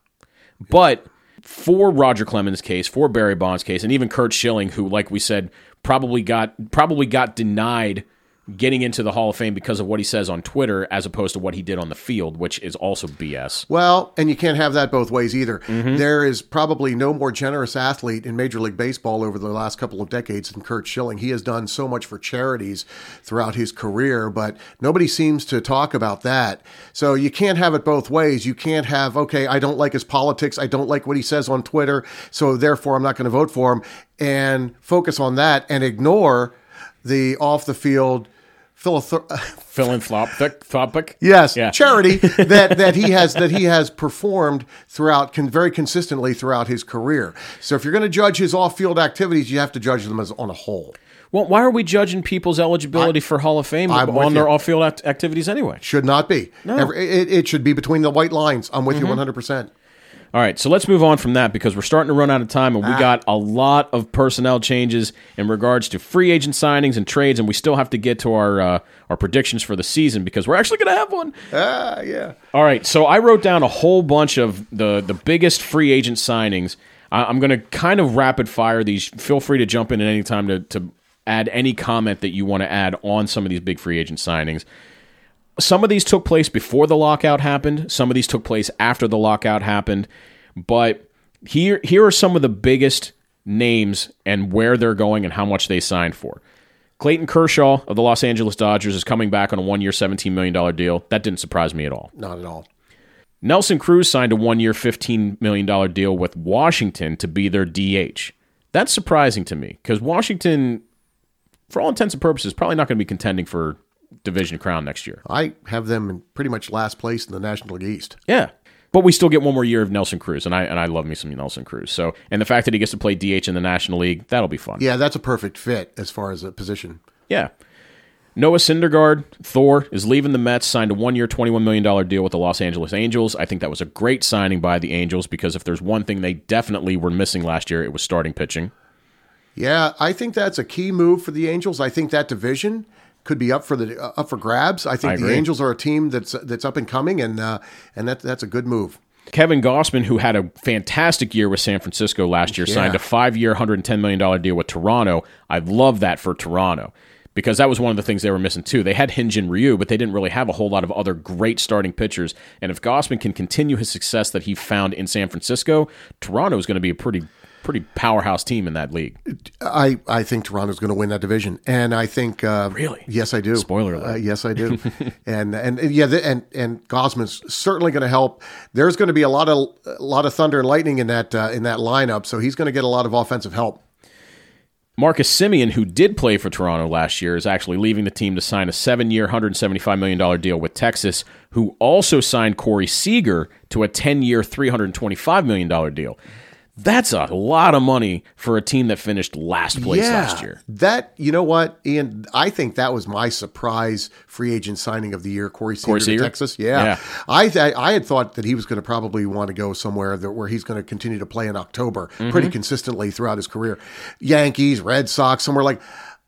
But for Roger Clemens' case, for Barry Bonds' case, and even Curt Schilling, who, like we said, probably got probably got denied getting into the Hall of Fame because of what he says on Twitter as opposed to what he did on the field, which is also B S. Well, and you can't have that both ways either. Mm-hmm. There is probably no more generous athlete in Major League Baseball over the last couple of decades than Curt Schilling. He has done so much for charities throughout his career, but nobody seems to talk about that. So you can't have it both ways. You can't have, okay, I don't like his politics. I don't like what he says on Twitter, so therefore I'm not going to vote for him, and focus on that and ignore the off-the-field philanthropic, yes, yeah. charity that, that he has that he has performed throughout con, very consistently throughout his career. So if you're going to judge his off-field activities, you have to judge them as on a whole. Well, why are we judging people's eligibility I, for Hall of Fame I'm on their off-field act- activities anyway? Should not be. No. Every, it, it should be between the white lines. I'm with mm-hmm. you one hundred percent. All right, so let's move on from that because we're starting to run out of time, and we ah. got a lot of personnel changes in regards to free agent signings and trades, and we still have to get to our uh, our predictions for the season because we're actually going to have one. Ah, yeah. All right, so I wrote down a whole bunch of the, the biggest free agent signings. I, I'm going to kind of rapid fire these. Feel free to jump in at any time to, to add any comment that you want to add on some of these big free agent signings. Some of these took place before the lockout happened. Some of these took place after the lockout happened. But here, here are some of the biggest names and where they're going and how much they signed for. Clayton Kershaw of the Los Angeles Dodgers is coming back on a one-year, seventeen million dollars deal. That didn't surprise me at all. Not at all. Nelson Cruz signed a one-year, fifteen million dollars deal with Washington to be their D H. That's surprising to me because Washington, for all intents and purposes, probably not going to be contending for division crown next year. I have them in pretty much last place in the National League East. Yeah. But we still get one more year of Nelson Cruz, and I and I love me some Nelson Cruz. So, and the fact that he gets to play D H in the National League, that'll be fun. Yeah, that's a perfect fit as far as a position. Yeah. Noah Syndergaard, Thor, is leaving the Mets, signed a one-year, twenty-one million dollars deal with the Los Angeles Angels. I think that was a great signing by the Angels because if there's one thing they definitely were missing last year, it was starting pitching. Yeah, I think that's a key move for the Angels. I think that division could be up for the uh, up for grabs. I think I the Angels are a team that's that's up and coming, and uh, and that that's a good move. Kevin Gausman, who had a fantastic year with San Francisco last year, yeah. signed a five-year, one hundred ten million dollars deal with Toronto. I love that for Toronto because that was one of the things they were missing too. They had Hyun-Jin Ryu, but they didn't really have a whole lot of other great starting pitchers. And if Gausman can continue his success that he found in San Francisco, Toronto is going to be a pretty pretty powerhouse team in that league. I, I think Toronto's going to win that division, and I think uh, really, yes, I do. Spoiler alert. Uh, yes, I do. and, and and yeah, the, and and Gausman's certainly going to help. There's going to be a lot of a lot of thunder and lightning in that uh, in that lineup, so he's going to get a lot of offensive help. Marcus Semien, who did play for Toronto last year, is actually leaving the team to sign a seven-year, one hundred seventy-five million dollars deal with Texas, who also signed Corey Seager to a ten-year, three hundred twenty-five million dollars deal. That's a lot of money for a team that finished last place yeah, last year. That, you know what, Ian, I think that was my surprise free agent signing of the year, Corey Seager, Corey Seager? to Texas. Yeah. Yeah. I th- I had thought that he was going to probably want to go somewhere that where he's going to continue to play in October Mm-hmm. pretty consistently throughout his career. Yankees, Red Sox, somewhere like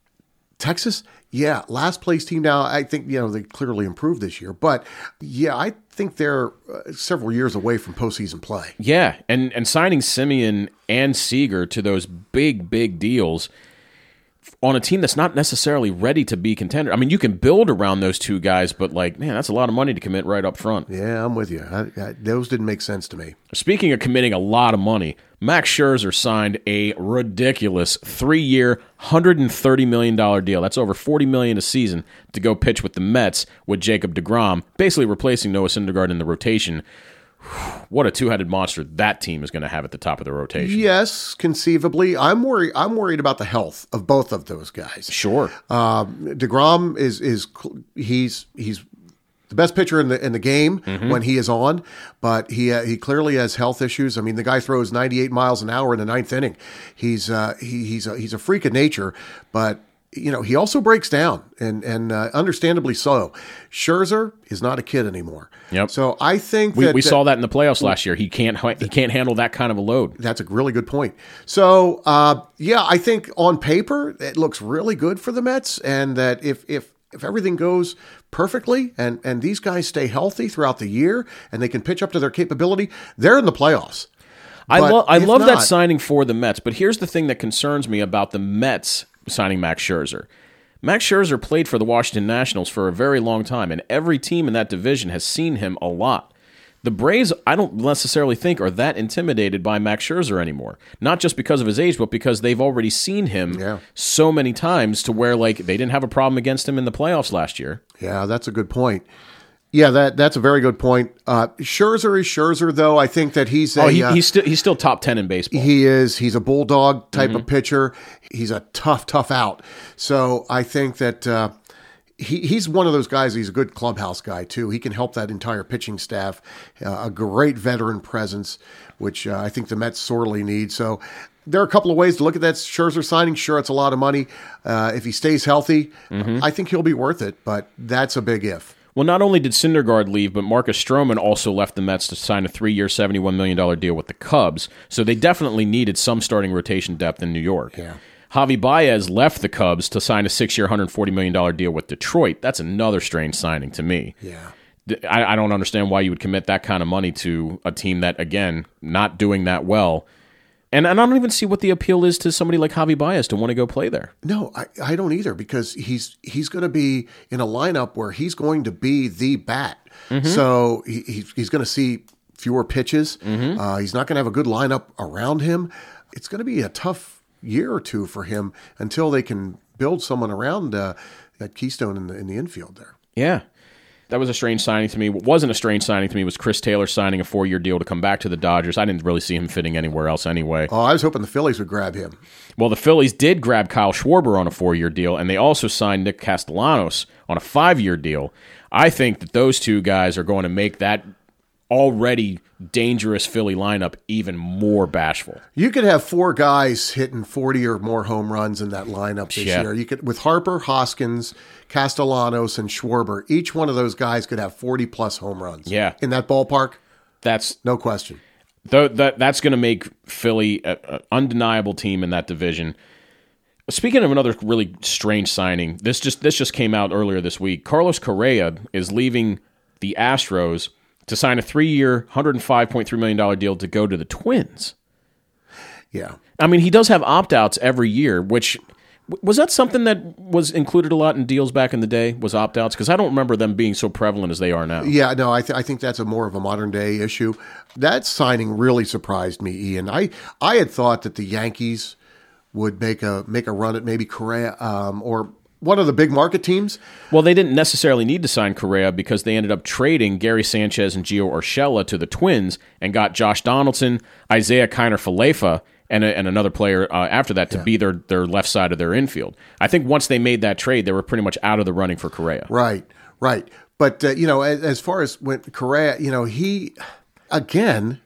Texas. Yeah, last place team now. I think, you know, they clearly improved this year. But, yeah, I think they're uh, several years away from postseason play. Yeah, and, and signing Simeon and Seager to those big, big deals on a team that's not necessarily ready to be contender. I mean, you can build around those two guys, but, like, man, that's a lot of money to commit right up front. Yeah, I'm with you. I, I, those didn't make sense to me. Speaking of committing a lot of money, Max Scherzer signed a ridiculous three-year, one hundred thirty million dollars deal. That's over forty million dollars a season to go pitch with the Mets with Jacob deGrom, basically replacing Noah Syndergaard in the rotation. What a two-headed monster that team is going to have at the top of the rotation. Yes, conceivably. I'm worried. I'm worried about the health of both of those guys. Sure. Um, DeGrom is is he's he's the best pitcher in the in the game Mm-hmm. when he is on, but he uh, he clearly has health issues. I mean, the guy throws ninety-eight miles an hour in the ninth inning. He's uh, he, he's a, he's a freak of nature, but you know he also breaks down, and and uh, understandably so. Scherzer is not a kid anymore. Yep. So I think We, that we saw that in the playoffs last year. He can't he can't handle that kind of a load. That's a really good point. So, uh, yeah, I think on paper it looks really good for the Mets, and that if if if everything goes perfectly and and these guys stay healthy throughout the year and they can pitch up to their capability, they're in the playoffs. I But love I if love that not- signing for the Mets, but here's the thing that concerns me about the Mets signing Max Scherzer. Max Scherzer played for the Washington Nationals for a very long time, and every team in that division has seen him a lot. The Braves, I don't necessarily think, are that intimidated by Max Scherzer anymore. Not just because of his age, but because they've already seen him Yeah. so many times to where like they didn't have a problem against him in the playoffs last year. Yeah, that's a good point. Yeah, that that's a very good point. Uh, Scherzer is Scherzer, though. I think that he's a, Oh, he, uh, he's still he's still top ten in baseball. He is. He's a bulldog type of pitcher. He's a tough, tough out. So I think that uh, he he's one of those guys. He's a good clubhouse guy too. He can help that entire pitching staff. Uh, a great veteran presence, which uh, I think the Mets sorely need. So there are a couple of ways to look at that Scherzer signing. Sure, it's a lot of money. Uh, if he stays healthy, I think he'll be worth it. But that's a big if. Well, not only did Syndergaard leave, but Marcus Stroman also left the Mets to sign a three-year, seventy-one million dollars deal with the Cubs. So they definitely needed some starting rotation depth in New York. Yeah. Javi Baez left the Cubs to sign a six-year, one hundred forty million dollars deal with Detroit. That's another strange signing to me. Yeah. I, I don't understand why you would commit that kind of money to a team that, again, not doing that well. And, and I don't even see what the appeal is to somebody like Javi Baez to want to go play there. No, I, I don't either, because he's he's going to be in a lineup where he's going to be the bat. Mm-hmm. So he, he's, he's going to see fewer pitches. Mm-hmm. Uh, he's not going to have a good lineup around him. It's going to be a tough year or two for him until they can build someone around uh, that keystone in the in the infield there. Yeah. That was a strange signing to me. What wasn't a strange signing to me was Chris Taylor signing a four-year deal to come back to the Dodgers. I didn't really see him fitting anywhere else anyway. Oh, I was hoping the Phillies would grab him. Well, the Phillies did grab Kyle Schwarber on a four-year deal, and they also signed Nick Castellanos on a five-year deal. I think that those two guys are going to make that already dangerous Philly lineup even more bashful. You could have four guys hitting forty or more home runs in that lineup this Yeah. year. You could, with Harper, Hoskins, Castellanos, and Schwarber. Each one of those guys could have forty plus home runs. Yeah. In that ballpark, That's no question. th- that that's going to make Philly an undeniable team in that division. Speaking of another really strange signing, this just this just came out earlier this week. Carlos Correa is leaving the Astros to sign a three-year, one hundred five point three million dollars deal to go to the Twins. Yeah. I mean, he does have opt-outs every year, which was that something that was included a lot in deals back in the day, was opt-outs? Because I don't remember them being so prevalent as they are now. Yeah, no, I, th- I think that's a more of a modern day issue. That signing really surprised me, Ian. I, I had thought that the Yankees would make a make a run at maybe Correa um, or one of the big market teams. Well, they didn't necessarily need to sign Correa because they ended up trading Gary Sanchez and Gio Urshela to the Twins and got Josh Donaldson, Isaiah Kiner-Falefa, and, a, and another player uh, after that to Yeah. be their, their left side of their infield. I think once they made that trade, they were pretty much out of the running for Correa. Right, right. But, uh, you know, as, as far as when Correa, you know, he, again,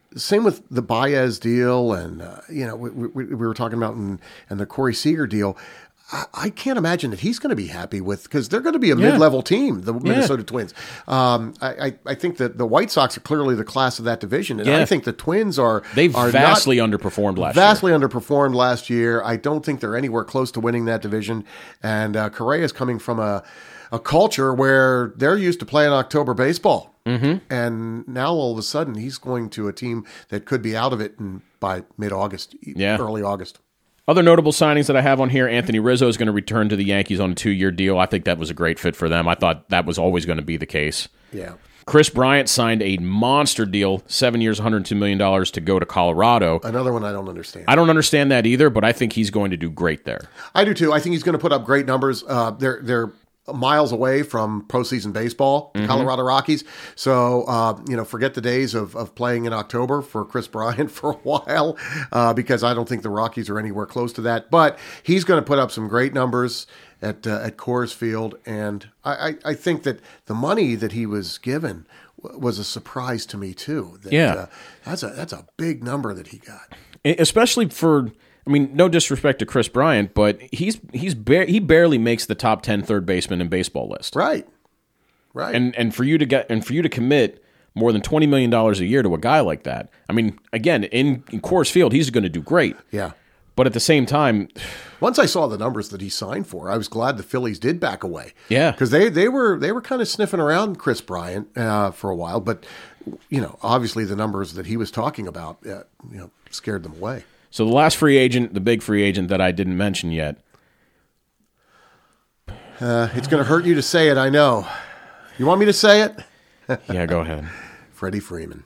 same with the Baez deal, and uh, you know we, we, we were talking about and and the Corey Seager deal. I, I can't imagine that he's going to be happy with because they're going to be a Yeah. mid-level team, the Yeah. Minnesota Twins. Um, I, I I think that the White Sox are clearly the class of that division, and Yeah. I think the Twins are They are vastly not, underperformed last vastly underperformed last year. I don't think they're anywhere close to winning that division, and uh, Correa is coming from a a culture where they're used to playing October baseball. Mm-hmm. And now all of a sudden he's going to a team that could be out of it in, by mid-August, Yeah. early August. Other notable signings that I have on here, Anthony Rizzo is going to return to the Yankees on a two-year deal. I think that was a great fit for them. I thought that was always going to be the case. Yeah. Chris Bryant signed a monster deal, seven years, one hundred two million dollars to go to Colorado. Another one I don't understand. I don't understand that either, but I think he's going to do great there. I do too. I think he's going to put up great numbers. Uh, they're they're miles away from postseason baseball, the Colorado Rockies. So uh, you know, forget the days of of playing in October for Chris Bryant for a while, uh, because I don't think the Rockies are anywhere close to that. But he's going to put up some great numbers at uh, at Coors Field, and I, I I think that the money that he was given w- was a surprise to me too. That, Yeah. uh, that's a that's a big number that he got. Especially for, I mean, no disrespect to Chris Bryant, but he's he's bar- he barely makes the top ten third baseman in baseball list. Right. Right. And and for you to get and for you to commit more than twenty million dollars a year to a guy like that, I mean, again, in, in Coors Field, he's going to do great. yeah. But at the same time, Once I saw the numbers that he signed for, I was glad the Phillies did back away. Yeah. because they, they were they were kind of sniffing around Chris Bryant uh, for a while, but you know, obviously the numbers that he was talking about, uh, you know, scared them away. so the last free agent, the big free agent that I didn't mention yet, Uh, it's going to hurt you to say it, I know. You want me to say it? yeah, go ahead. Freddie Freeman.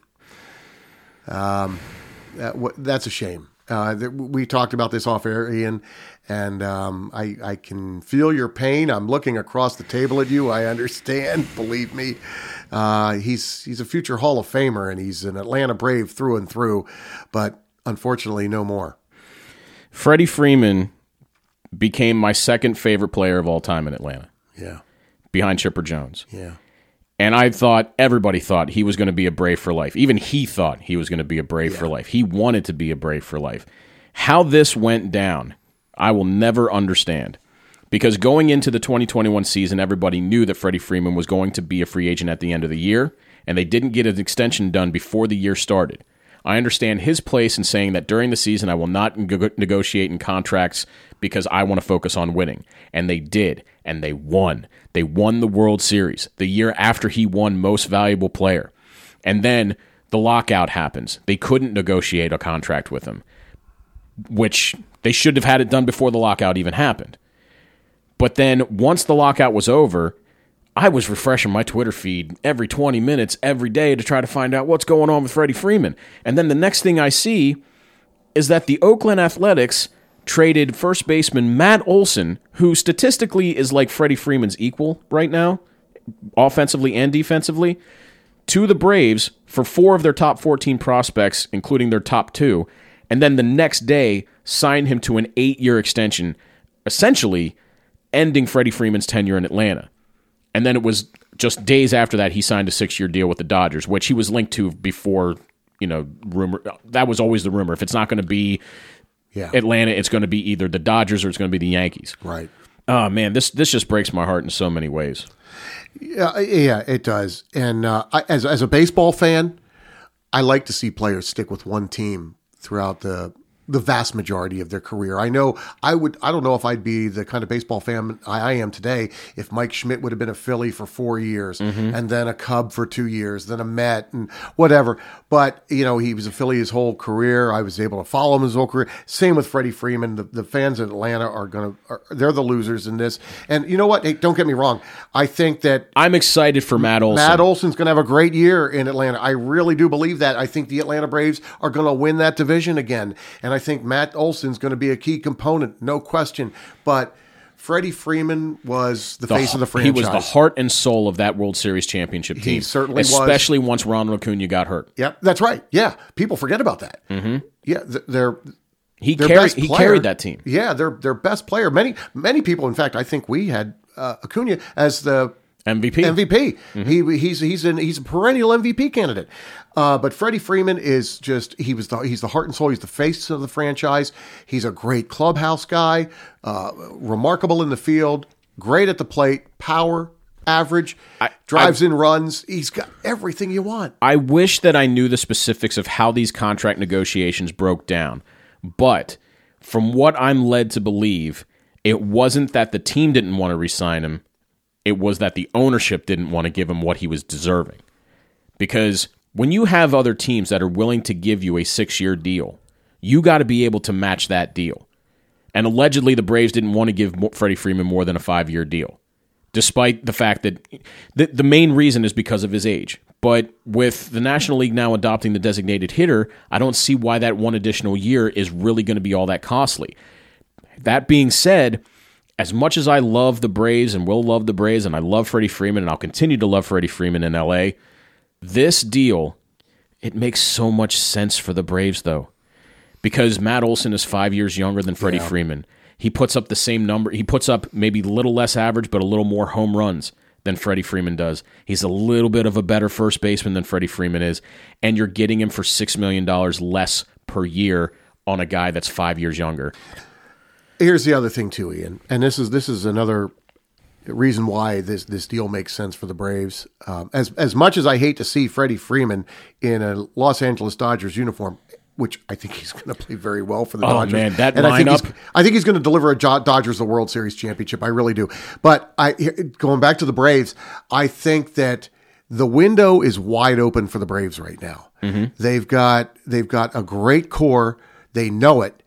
Um, that, w- that's a shame. Uh, that we talked about this off air, Ian, and um, I, I can feel your pain. I'm looking across the table at you. I understand, believe me. Uh, he's he's a future Hall of Famer, and he's an Atlanta Brave through and through, but unfortunately, no more. Freddie Freeman became my second favorite player of all time in Atlanta, Yeah, behind Chipper Jones. yeah, And I thought, everybody thought he was going to be a Brave for life. Even he thought he was going to be a Brave for life. He wanted to be a Brave for life. How this went down, I will never understand. Because going into the twenty twenty-one season, everybody knew that Freddie Freeman was going to be a free agent at the end of the year, and they didn't get an extension done before the year started. I understand his place in saying that during the season I will not neg- negotiate in contracts because I want to focus on winning. And they did, and they won. They won the World Series the year after he won Most Valuable Player. And then the lockout happens. They couldn't negotiate a contract with him, which they should have had it done before the lockout even happened. But then once the lockout was over, I was refreshing my Twitter feed every twenty minutes, every day to try to find out what's going on with Freddie Freeman. And then the next thing I see is that the Oakland Athletics traded first baseman Matt Olson, who statistically is like Freddie Freeman's equal right now, offensively and defensively, to the Braves for four of their top fourteen prospects, including their top two, and then the next day signed him to an eight-year extension, essentially ending Freddie Freeman's tenure in Atlanta. And then it was just days after that he signed a six-year deal with the Dodgers, which he was linked to before, you know, rumor. That was always the rumor. If it's not going to be yeah. Atlanta, it's going to be either the Dodgers or it's going to be the Yankees. Right. Oh, man, this this just breaks my heart in so many ways. Yeah, yeah, it does. And uh, I, as as a baseball fan, I like to see players stick with one team throughout the the vast majority of their career. I know I would. I don't know if I'd be the kind of baseball fan I, I am today if Mike Schmidt would have been a Philly for four years Mm-hmm. and then a Cub for two years, then a Met and whatever. But you know, he was a Philly his whole career. I was able to follow him his whole career. Same with Freddie Freeman. The, the fans in Atlanta are going to. They're the losers in this. And you know what? Hey, don't get me wrong. I think that I'm excited for Matt Olson. Matt Olson's going to have a great year in Atlanta. I really do believe that. I think the Atlanta Braves are going to win that division again. And I think Matt Olson's going to be a key component, no question. But Freddie Freeman was the, The- face of the He franchise. was the heart and soul of that World Series championship team. certainly was. Especially once Ronald Acuna got hurt. Yep, that's right. Yeah, people forget about that. Mm-hmm. Yeah, th- they're He their carried best he player- carried that team. Yeah, their their best player. Many many people, in fact, I think we had uh, Acuna as the M V P. M V P. Mm-hmm. He he's he's an he's a perennial M V P candidate. Uh, but Freddie Freeman is just he was the he's the heart and soul. He's the face of the franchise. He's a great clubhouse guy, uh, remarkable in the field, great at the plate, power, average, I, drives I, in runs. He's got everything you want. I wish that I knew the specifics of how these contract negotiations broke down, but from what I'm led to believe, it wasn't that the team didn't want to re-sign him. It was that the ownership didn't want to give him what he was deserving. Because when you have other teams that are willing to give you a six-year deal, you got to be able to match that deal. And allegedly, the Braves didn't want to give Freddie Freeman more than a five-year deal, despite the fact that the, the main reason is because of his age. But with the National League now adopting the designated hitter, I don't see why that one additional year is really going to be all that costly. That being said, as much as I love the Braves and will love the Braves, and I love Freddie Freeman, and I'll continue to love Freddie Freeman in L A, this deal, it makes so much sense for the Braves, though, because Matt Olson is five years younger than Freddie yeah. Freeman. He puts up the same number. He puts up maybe a little less average, but a little more home runs than Freddie Freeman does. He's a little bit of a better first baseman than Freddie Freeman is, and you're getting him for six million dollars less per year on a guy that's five years younger. Here's the other thing too, Ian, and this is this is another reason why this this deal makes sense for the Braves. Um, as as much as I hate to see Freddie Freeman in a Los Angeles Dodgers uniform, which I think he's going to play very well for the oh, Dodgers. Oh man, that and lineup! I think he's, I think he's going to deliver a Dodgers the World Series championship. I really do. But I going back to the Braves, I think that the window is wide open for the Braves right now. Mm-hmm. They've got they've got a great core. They know it,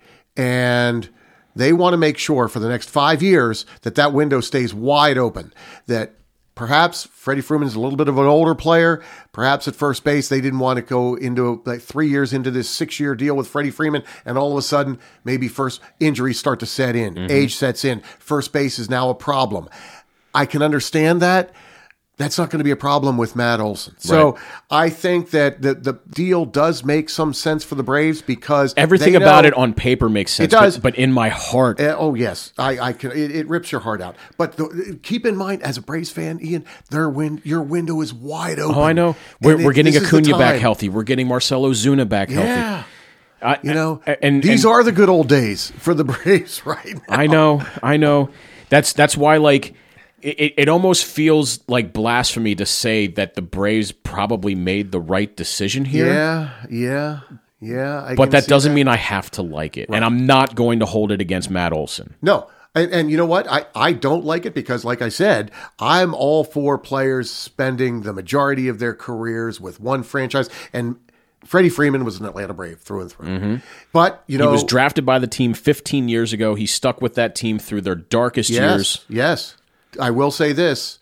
and they want to make sure for the next five years that that window stays wide open, that perhaps Freddie Freeman is a little bit of an older player. Perhaps at first base, they didn't want to go into like three years into this six-year deal with Freddie Freeman, and all of a sudden, maybe first injuries start to set in, mm-hmm. age sets in, first base is now a problem. I can understand that. That's not going to be a problem with Matt Olson. So right. I think that the, the deal does make some sense for the Braves because everything about it on paper makes sense. It does, but, but in my heart, uh, oh yes, I, I can. It, it rips your heart out. But the, keep in mind, as a Braves fan, Ian, their win, your window is wide open. Oh, I know. We're, we're getting Acuna back healthy. We're getting Marcelo Zuna back healthy. Yeah. I, you know, and, and these and, are the good old days for the Braves right now. I know. I know. That's that's why like. It, it almost feels like blasphemy to say that the Braves probably made the right decision here. Yeah, yeah, yeah. I but that doesn't that. mean I have to like it. Right. And I'm not going to hold it against Matt Olson. No. And, and you know what? I, I don't like it because, like I said, I'm all for players spending the majority of their careers with one franchise. And Freddie Freeman was an Atlanta Brave through and through. Mm-hmm. But, you know. He was drafted by the team fifteen years ago. He stuck with that team through their darkest yes, years. Yes. I will say this,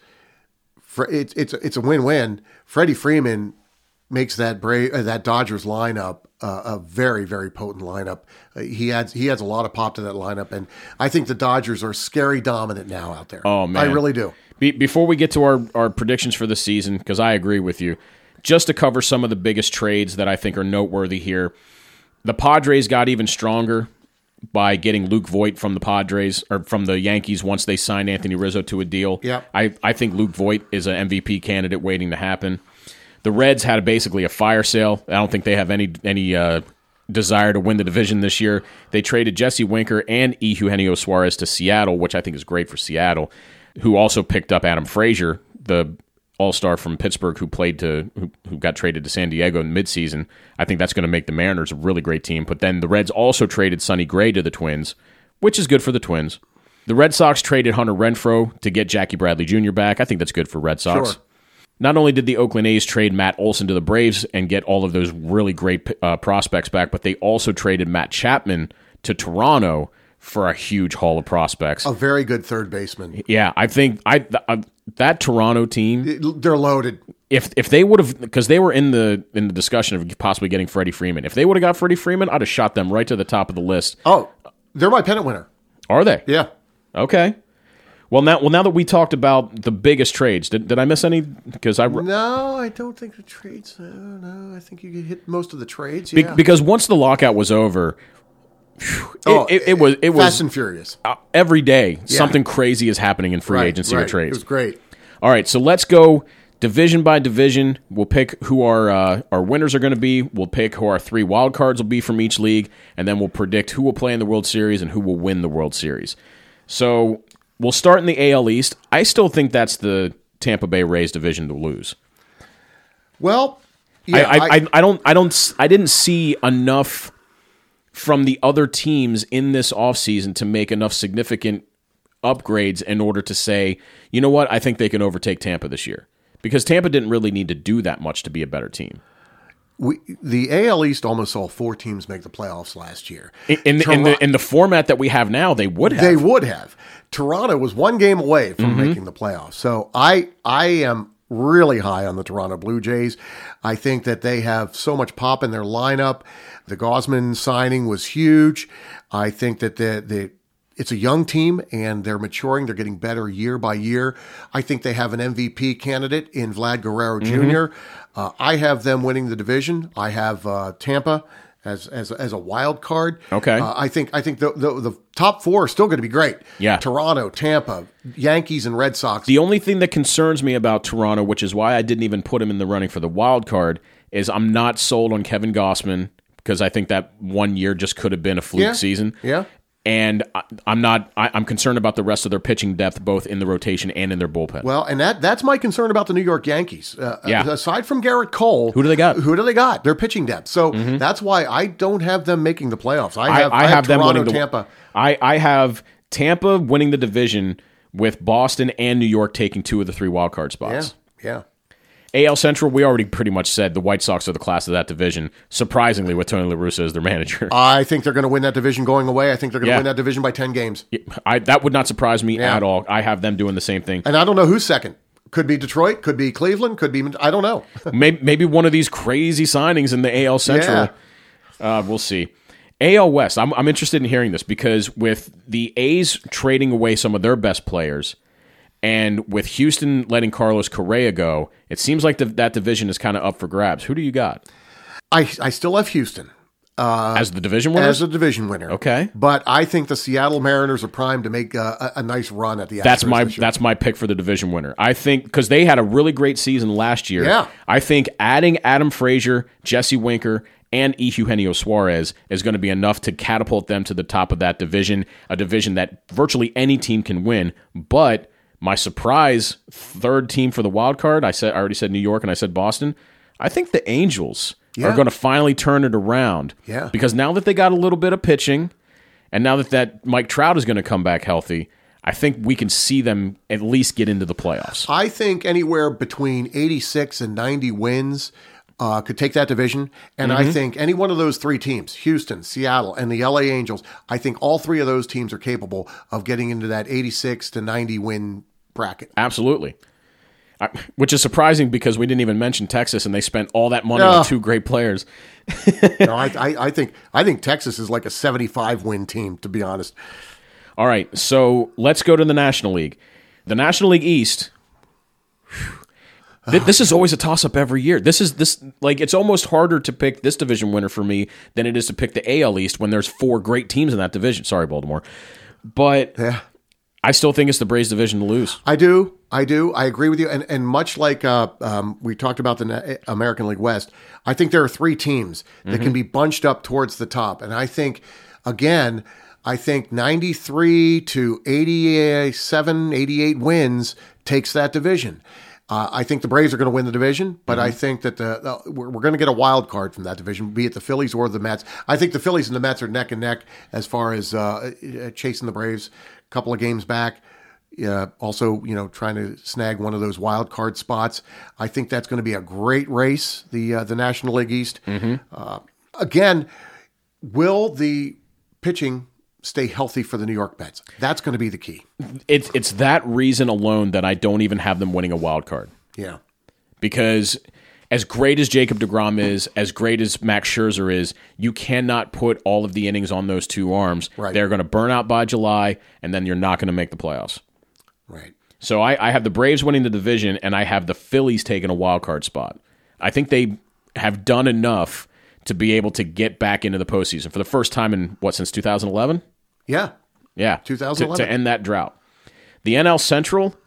it's it's it's a win-win. Freddie Freeman makes that Brave, uh, that Dodgers lineup uh, a very very potent lineup. Uh, he adds he adds a lot of pop to that lineup, and I think the Dodgers are scary dominant now out there. Oh man, I really do. Be- before we get to our our predictions for the season, because I agree with you, just to cover some of the biggest trades that I think are noteworthy here, the Padres got even stronger by getting Luke Voit from the Padres or from the Yankees once they signed Anthony Rizzo to a deal. Yeah. I, I think Luke Voit is an M V P candidate waiting to happen. The Reds had basically a fire sale. I don't think they have any any uh, desire to win the division this year. They traded Jesse Winker and Eugenio Suarez to Seattle, which I think is great for Seattle, who also picked up Adam Frazier, the all-star from Pittsburgh who played to who, who got traded to San Diego in midseason. I think that's going to make the Mariners a really great team. But then the Reds also traded Sonny Gray to the Twins, which is good for the Twins. The Red Sox traded Hunter Renfroe to get Jackie Bradley Junior back. I think that's good for Red Sox. Sure. Not only did the Oakland A's trade Matt Olson to the Braves and get all of those really great uh, prospects back, but they also traded Matt Chapman to Toronto for a huge haul of prospects. A very good third baseman. Yeah, I think I th- uh, that Toronto team, they're loaded. If if they would have, because they were in the in the discussion of possibly getting Freddie Freeman. If they would have got Freddie Freeman, I'd have shot them right to the top of the list. Oh, they're my pennant winner. Are they? Yeah. Okay. Well now, well now that we talked about the biggest trades, did did I miss any? Because I no, I don't think the trades. I don't know. I think you hit most of the trades. Yeah. Be, because once the lockout was over. It, oh, it, it was it was fast and furious. Uh, every day, yeah. something crazy is happening in free right, agency right. or trades. It was great. All right, so let's go division by division. We'll pick who our uh, our winners are going to be. We'll pick who our three wild cards will be from each league, and then we'll predict who will play in the World Series and who will win the World Series. So we'll start in the A L East. I still think that's the Tampa Bay Rays division to lose. Well, yeah, I, I, I, I don't, I don't, I didn't see enough from the other teams in this offseason to make enough significant upgrades in order to say, you know what, I think they can overtake Tampa this year. Because Tampa didn't really need to do that much to be a better team. We, the A L East almost saw four teams make the playoffs last year. In, in, the, in, the, in the format that we have now, they would have. They would have. Toronto was one game away from mm-hmm. making the playoffs. So I I am really high on the Toronto Blue Jays. I think that they have so much pop in their lineup. The Gausman signing was huge. I think that the the it's a young team, and they're maturing. They're getting better year by year. I think they have an M V P candidate in Vlad Guerrero mm-hmm. Junior Uh, I have them winning the division. I have uh, Tampa as as as a wild card. Okay. Uh, I think I think the, the the top four are still going to be great. Yeah. Toronto, Tampa, Yankees, and Red Sox. The only thing that concerns me about Toronto, which is why I didn't even put him in the running for the wild card, is I'm not sold on Kevin Gausman because I think that one year just could have been a fluke yeah. season. Yeah. And I'm not. I'm concerned about the rest of their pitching depth, both in the rotation and in their bullpen. Well, and that that's my concern about the New York Yankees. Uh, yeah. Aside from Garrett Cole, who do they got? Who do they got? Their pitching depth. So mm-hmm. that's why I don't have them making the playoffs. I have. I, I, I have, have them Toronto, winning the, Tampa. I I have Tampa winning the division with Boston and New York taking two of the three wild card spots. Yeah. Yeah. A L Central, we already pretty much said the White Sox are the class of that division, surprisingly, with Tony La Russa as their manager. I think they're going to win that division going away. I think they're going to yeah. win that division by ten games. I, that would not surprise me yeah. at all. I have them doing the same thing. And I don't know who's second. Could be Detroit, could be Cleveland, could be, I don't know. maybe, maybe one of these crazy signings in the A L Central. Yeah. Uh, we'll see. A L West, I'm, I'm interested in hearing this because with the A's trading away some of their best players, and with Houston letting Carlos Correa go, it seems like the, that division is kind of up for grabs. Who do you got? I, I still have Houston. Uh, as the division winner? As a division winner. Okay. But I think the Seattle Mariners are primed to make a, a, a nice run at the Astros That's my this year. That's my pick for the division winner. I think, because they had a really great season last year. Yeah. I think adding Adam Frazier, Jesse Winker, and Eugenio Suarez is going to be enough to catapult them to the top of that division, a division that virtually any team can win. But my surprise third team for the wild card, I said I already said New York and I said Boston. I think the Angels yeah. are going to finally turn it around. Yeah. Because now that they got a little bit of pitching, and now that, that Mike Trout is going to come back healthy, I think we can see them at least get into the playoffs. I think anywhere between eighty-six and ninety wins uh, could take that division. And mm-hmm. I think any one of those three teams, Houston, Seattle, and the L A Angels, I think all three of those teams are capable of getting into that eighty-six to ninety win bracket. Absolutely. I, which is surprising because we didn't even mention Texas, and they spent all that money uh, on two great players. no, I, I, I think I think Texas is like a seventy-five win team, to be honest. All right, so let's go to the National League. The National League East. Th- this is always a toss-up every year. This is this like it's almost harder to pick this division winner for me than it is to pick the A L East when there's four great teams in that division. Sorry, Baltimore, but yeah. I still think it's the Braves division to lose. I do. I do. I agree with you. And and much like uh, um, we talked about the American League West, I think there are three teams that mm-hmm. can be bunched up towards the top. And I think, again, I think ninety-three to eighty-seven, eighty-eight wins takes that division. Uh, I think the Braves are going to win the division, but mm-hmm. I think that the, the we're, we're going to get a wild card from that division, be it the Phillies or the Mets. I think the Phillies and the Mets are neck and neck as far as uh, chasing the Braves. Couple of games back, uh, also, you know, trying to snag one of those wild card spots. I think that's going to be a great race, the uh, the National League East. Mm-hmm. Uh, again, will the pitching stay healthy for the New York Mets? That's going to be the key. It's it's that reason alone that I don't even have them winning a wild card. Yeah, because as great as Jacob deGrom is, as great as Max Scherzer is, you cannot put all of the innings on those two arms. Right. They're going to burn out by July, and then you're not going to make the playoffs. Right. So I, I have the Braves winning the division, and I have the Phillies taking a wild card spot. I think they have done enough to be able to get back into the postseason for the first time in, what, since two thousand eleven? Yeah. Yeah. two thousand eleven. To, to end that drought. The N L Central,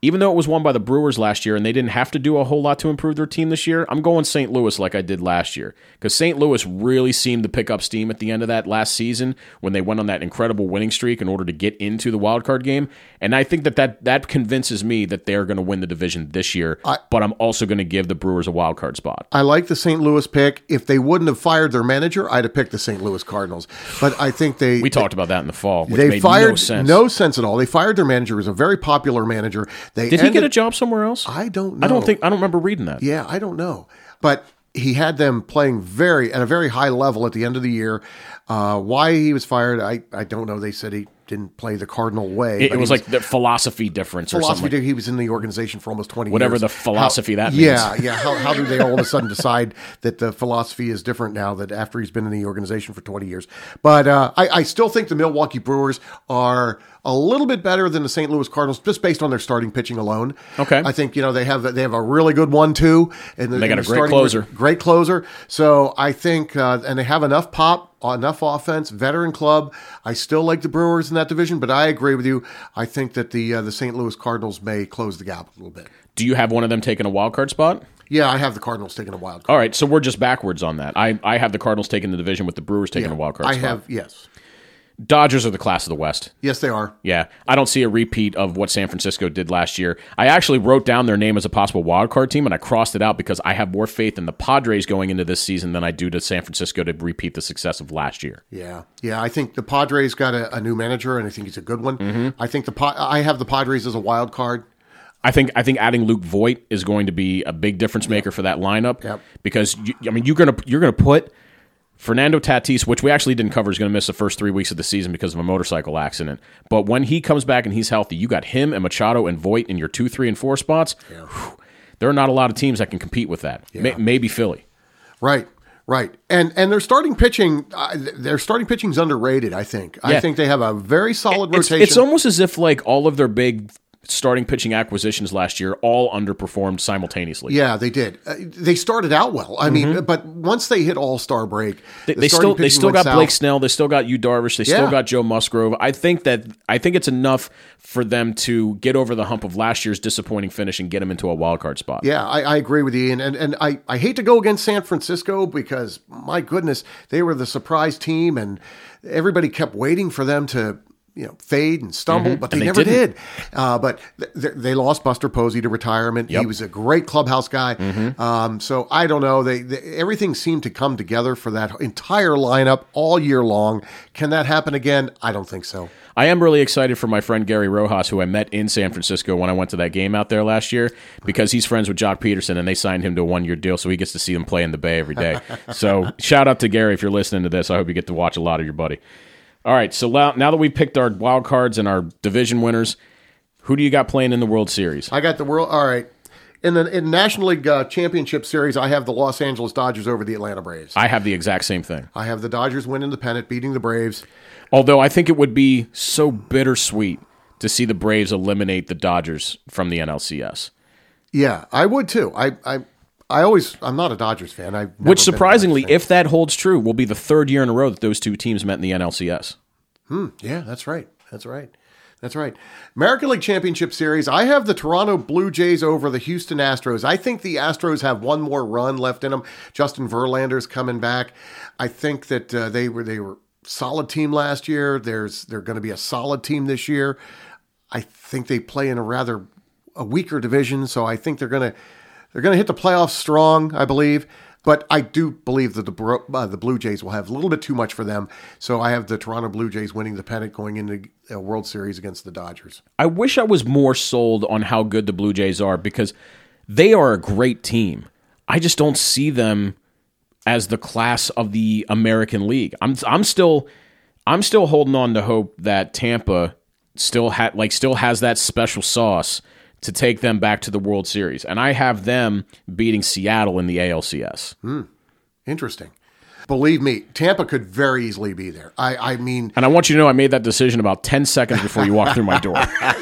even though it was won by the Brewers last year and they didn't have to do a whole lot to improve their team this year, I'm going Saint Louis like I did last year. Because Saint Louis really seemed to pick up steam at the end of that last season when they went on that incredible winning streak in order to get into the wild card game. And I think that that, that convinces me that they're going to win the division this year, I, but I'm also going to give the Brewers a wild card spot. I like the Saint Louis pick. If they wouldn't have fired their manager, I'd have picked the Saint Louis Cardinals. But I think they... We they, talked about that in the fall, which they made fired, no sense. No sense at all. They fired their manager. He was a very popular manager. They Did ended, he get a job somewhere else? I don't know. I don't think I don't remember reading that. Yeah, I don't know. But he had them playing very at a very high level at the end of the year. Uh, why he was fired, I, I don't know. They said he didn't play the Cardinal way. It, it was, was like the philosophy difference or philosophy something. He was in the organization for almost twenty Whatever years. the philosophy how, that means. Yeah, yeah. How, how do they all of a sudden decide that the philosophy is different now that after he's been in the organization for twenty years? But uh, I, I still think the Milwaukee Brewers are a little bit better than the Saint Louis Cardinals just based on their starting pitching alone. Okay. I think, you know, they have they have a really good one two and the, they got and a the great closer. Great closer. So I think uh, and they have enough pop, enough offense, veteran club. I still like the Brewers in that division, but I agree with you. I think that the uh, the Saint Louis Cardinals may close the gap a little bit. Do you have one of them taking a wild card spot? Yeah, I have the Cardinals taking a wild card. All right, so we're just backwards on that. I, I have the Cardinals taking the division with the Brewers taking Yeah, a wild card I spot. have, yes. Dodgers are the class of the West. Yes, they are. Yeah, I don't see a repeat of what San Francisco did last year. I actually wrote down their name as a possible wild card team, and I crossed it out because I have more faith in the Padres going into this season than I do to San Francisco to repeat the success of last year. Yeah, yeah. I think the Padres got a, a new manager, and I think he's a good one. Mm-hmm. I think the I have the Padres as a wild card. I think I think adding Luke Voit is going to be a big difference maker for that lineup. Yep. Because you, I mean you're gonna you're gonna put Fernando Tatis, which we actually didn't cover, is going to miss the first three weeks of the season because of a motorcycle accident. But when he comes back and he's healthy, you got him and Machado and Voit in your two, three, and four spots. Yeah. Whew, there are not a lot of teams that can compete with that. Yeah. May, maybe Philly. Right. Right, and and their starting pitching, uh, their starting pitching is underrated. I think. Yeah. I think they have a very solid It's, rotation. it's almost as if like all of their big starting pitching acquisitions last year all underperformed simultaneously. Yeah, they did. Uh, they started out well. I mean, but once they hit All-Star break, They, the they starting still they pitching still went got south. Blake Snell. They still got Yu Darvish. They still Yeah. got Joe Musgrove. I think that I think it's enough for them to get over the hump of last year's disappointing finish and get them into a wild card spot. Yeah, I, I agree with you, and and, and I, I hate to go against San Francisco because my goodness, they were the surprise team, and everybody kept waiting for them to you know fade and stumble, Mm-hmm. but they, And they never didn't. did. Uh, but th- th- they lost Buster Posey to retirement. Yep. He was a great clubhouse guy. Mm-hmm. Um, so I don't know. They, they everything seemed to come together for that entire lineup all year long. Can that happen again? I don't think so. I am really excited for my friend Gary Rojas, who I met in San Francisco when I went to that game out there last year, because he's friends with Jock Peterson, and they signed him to a one-year deal, so he gets to see them play in the Bay every day. So shout out to Gary if you're listening to this. I hope you get to watch a lot of your buddy. All right, so now now that we picked our wild cards and our division winners, who do you got playing in the World Series? I got the world. All right. In the in National League uh, Championship Series, I have the Los Angeles Dodgers over the Atlanta Braves. I have the exact same thing. I have the Dodgers winning the pennant, beating the Braves. Although I think it would be so bittersweet to see the Braves eliminate the Dodgers from the N L C S. Yeah, I would too. I I, I always I'm not a Dodgers fan. I've never Which been a surprisingly, Dodgers fan. if that holds true, will be the third year in a row that those two teams met in the N L C S. Hmm, yeah, that's right. That's right. That's right. American League Championship Series, I have the Toronto Blue Jays over the Houston Astros. I think the Astros have one more run left in them. Justin Verlander's coming back. I think that uh, they were they were solid team last year. There's they're going to be a solid team this year. I think they play in a rather a weaker division, so I think they're going to they're going to hit the playoffs strong, I believe. But I do believe that the Bro- uh, the Blue Jays will have a little bit too much for them. So I have the Toronto Blue Jays winning the pennant going into a World Series against the Dodgers. I wish I was more sold on how good the Blue Jays are, because they are a great team. I just don't see them as the class of the American League. I'm I'm still I'm still holding on to hope that Tampa still ha- like still has that special sauce to take them back to the World Series. And I have them beating Seattle in the A L C S. Hmm. Interesting. Believe me, Tampa could very easily be there. I, I mean... And I want you to know I made that decision about ten seconds before you walked through my door.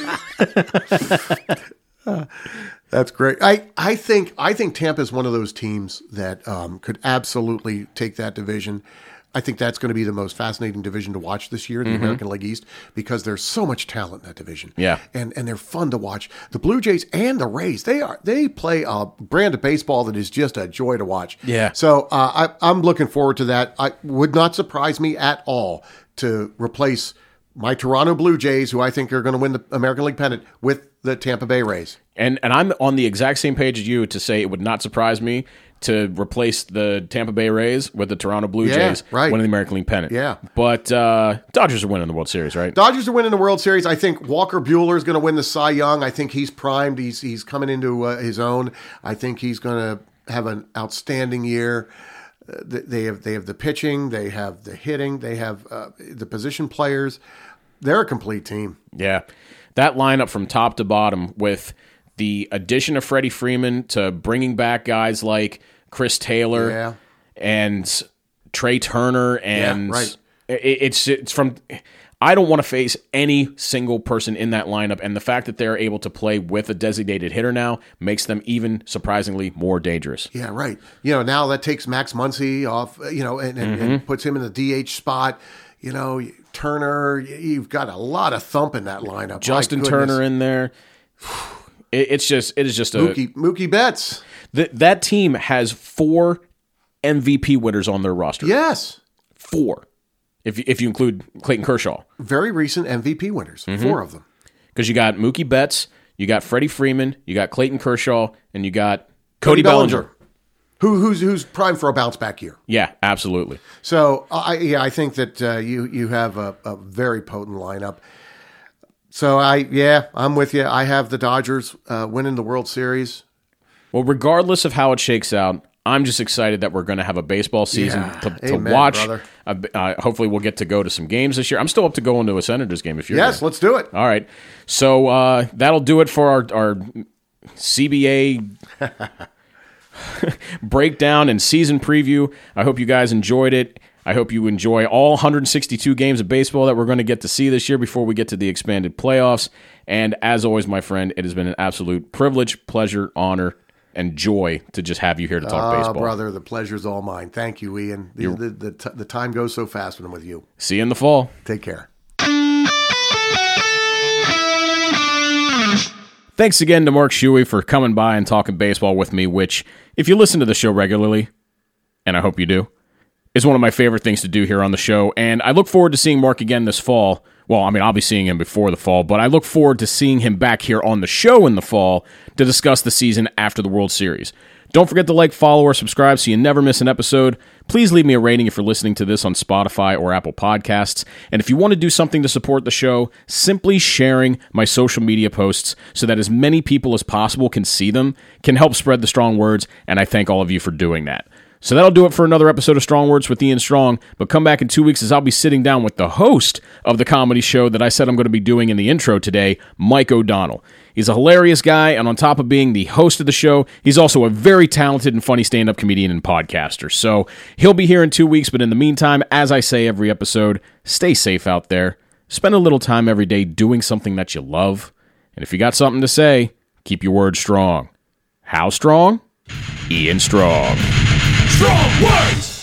That's great. I, I think I think Tampa is one of those teams that um, could absolutely take that division. I think that's going to be the most fascinating division to watch this year, the mm-hmm. American League East, because there's so much talent in that division. Yeah. And and they're fun to watch. The Blue Jays and the Rays, they are they play a brand of baseball that is just a joy to watch. Yeah. So uh, I, I'm looking forward to that. I would not surprise me at all to replace my Toronto Blue Jays, who I think are going to win the American League pennant, with the Tampa Bay Rays. And and I'm on the exact same page as you to say it would not surprise me to replace the Tampa Bay Rays with the Toronto Blue yeah, Jays right. winning the American League pennant. Yeah. But uh, Dodgers are winning the World Series, right? Dodgers are winning the World Series. I think Walker Buehler is going to win the Cy Young. I think he's primed. He's he's coming into uh, his own. I think he's going to have an outstanding year. Uh, they have they have the pitching. They have the hitting. They have uh, the position players. They're a complete team. Yeah. That lineup from top to bottom with the addition of Freddie Freeman to bringing back guys like Chris Taylor yeah. and Trey Turner, and yeah, right. it, it's it's from. I don't want to face any single person in that lineup, and the fact that they're able to play with a designated hitter now makes them even surprisingly more dangerous. Yeah, right. You know, now that takes Max Muncy off, you know, and, and, mm-hmm. and puts him in the D H spot. You know, Turner, you've got a lot of thump in that lineup. Justin Turner in there. It, it's just, it is just a Mookie, Mookie Betts. Th- that team has four M V P winners on their roster. Yes, four. If if you include Clayton Kershaw. Very recent M V P winners, mm-hmm. four of them. Because you got Mookie Betts, you got Freddie Freeman, you got Clayton Kershaw, and you got Cody, Cody Bellinger. Bellinger. Who, who's who's primed for a bounce back year? Yeah, absolutely. So I yeah I think that uh, you you have a, a very potent lineup. So I yeah I'm with you. I have the Dodgers uh, winning the World Series. Well, regardless of how it shakes out, I'm just excited that we're going to have a baseball season yeah. to, to Amen, watch. Brother. Uh, uh, hopefully, we'll get to go to some games this year. I'm still up to going to a Senators game if you're yes, there. Let's do it. All right, so uh, that'll do it for our our C B A. breakdown and season preview. I hope you guys enjoyed it. I hope you enjoy all one hundred sixty-two games of baseball that we're going to get to see this year before we get to the expanded playoffs. And as always, my friend, it has been an absolute privilege, pleasure, honor, and joy to just have you here to talk uh, baseball. Brother, the pleasure's all mine. Thank you, Ian. The, the, the, t- the time goes so fast when I'm with you. See you in the fall. Take care. Thanks again to Mark Shuey for coming by and talking baseball with me, which, if you listen to the show regularly, and I hope you do, is one of my favorite things to do here on the show. And I look forward to seeing Mark again this fall. Well, I mean, I'll be seeing him before the fall, but I look forward to seeing him back here on the show in the fall to discuss the season after the World Series. Don't forget to like, follow, or subscribe so you never miss an episode. Please leave me a rating if you're listening to this on Spotify or Apple Podcasts. And if you want to do something to support the show, simply sharing my social media posts so that as many people as possible can see them can help spread the strong words, and I thank all of you for doing that. So that'll do it for another episode of Strong Words with Ian Strong, but come back in two weeks as I'll be sitting down with the host of the comedy show that I said I'm going to be doing in the intro today, Mike O'Donnell. He's a hilarious guy, and on top of being the host of the show, he's also a very talented and funny stand-up comedian and podcaster. So he'll be here in two weeks, but in the meantime, as I say every episode, stay safe out there. Spend a little time every day doing something that you love. And if you got something to say, keep your words strong. How strong? Ian Strong. Strong words!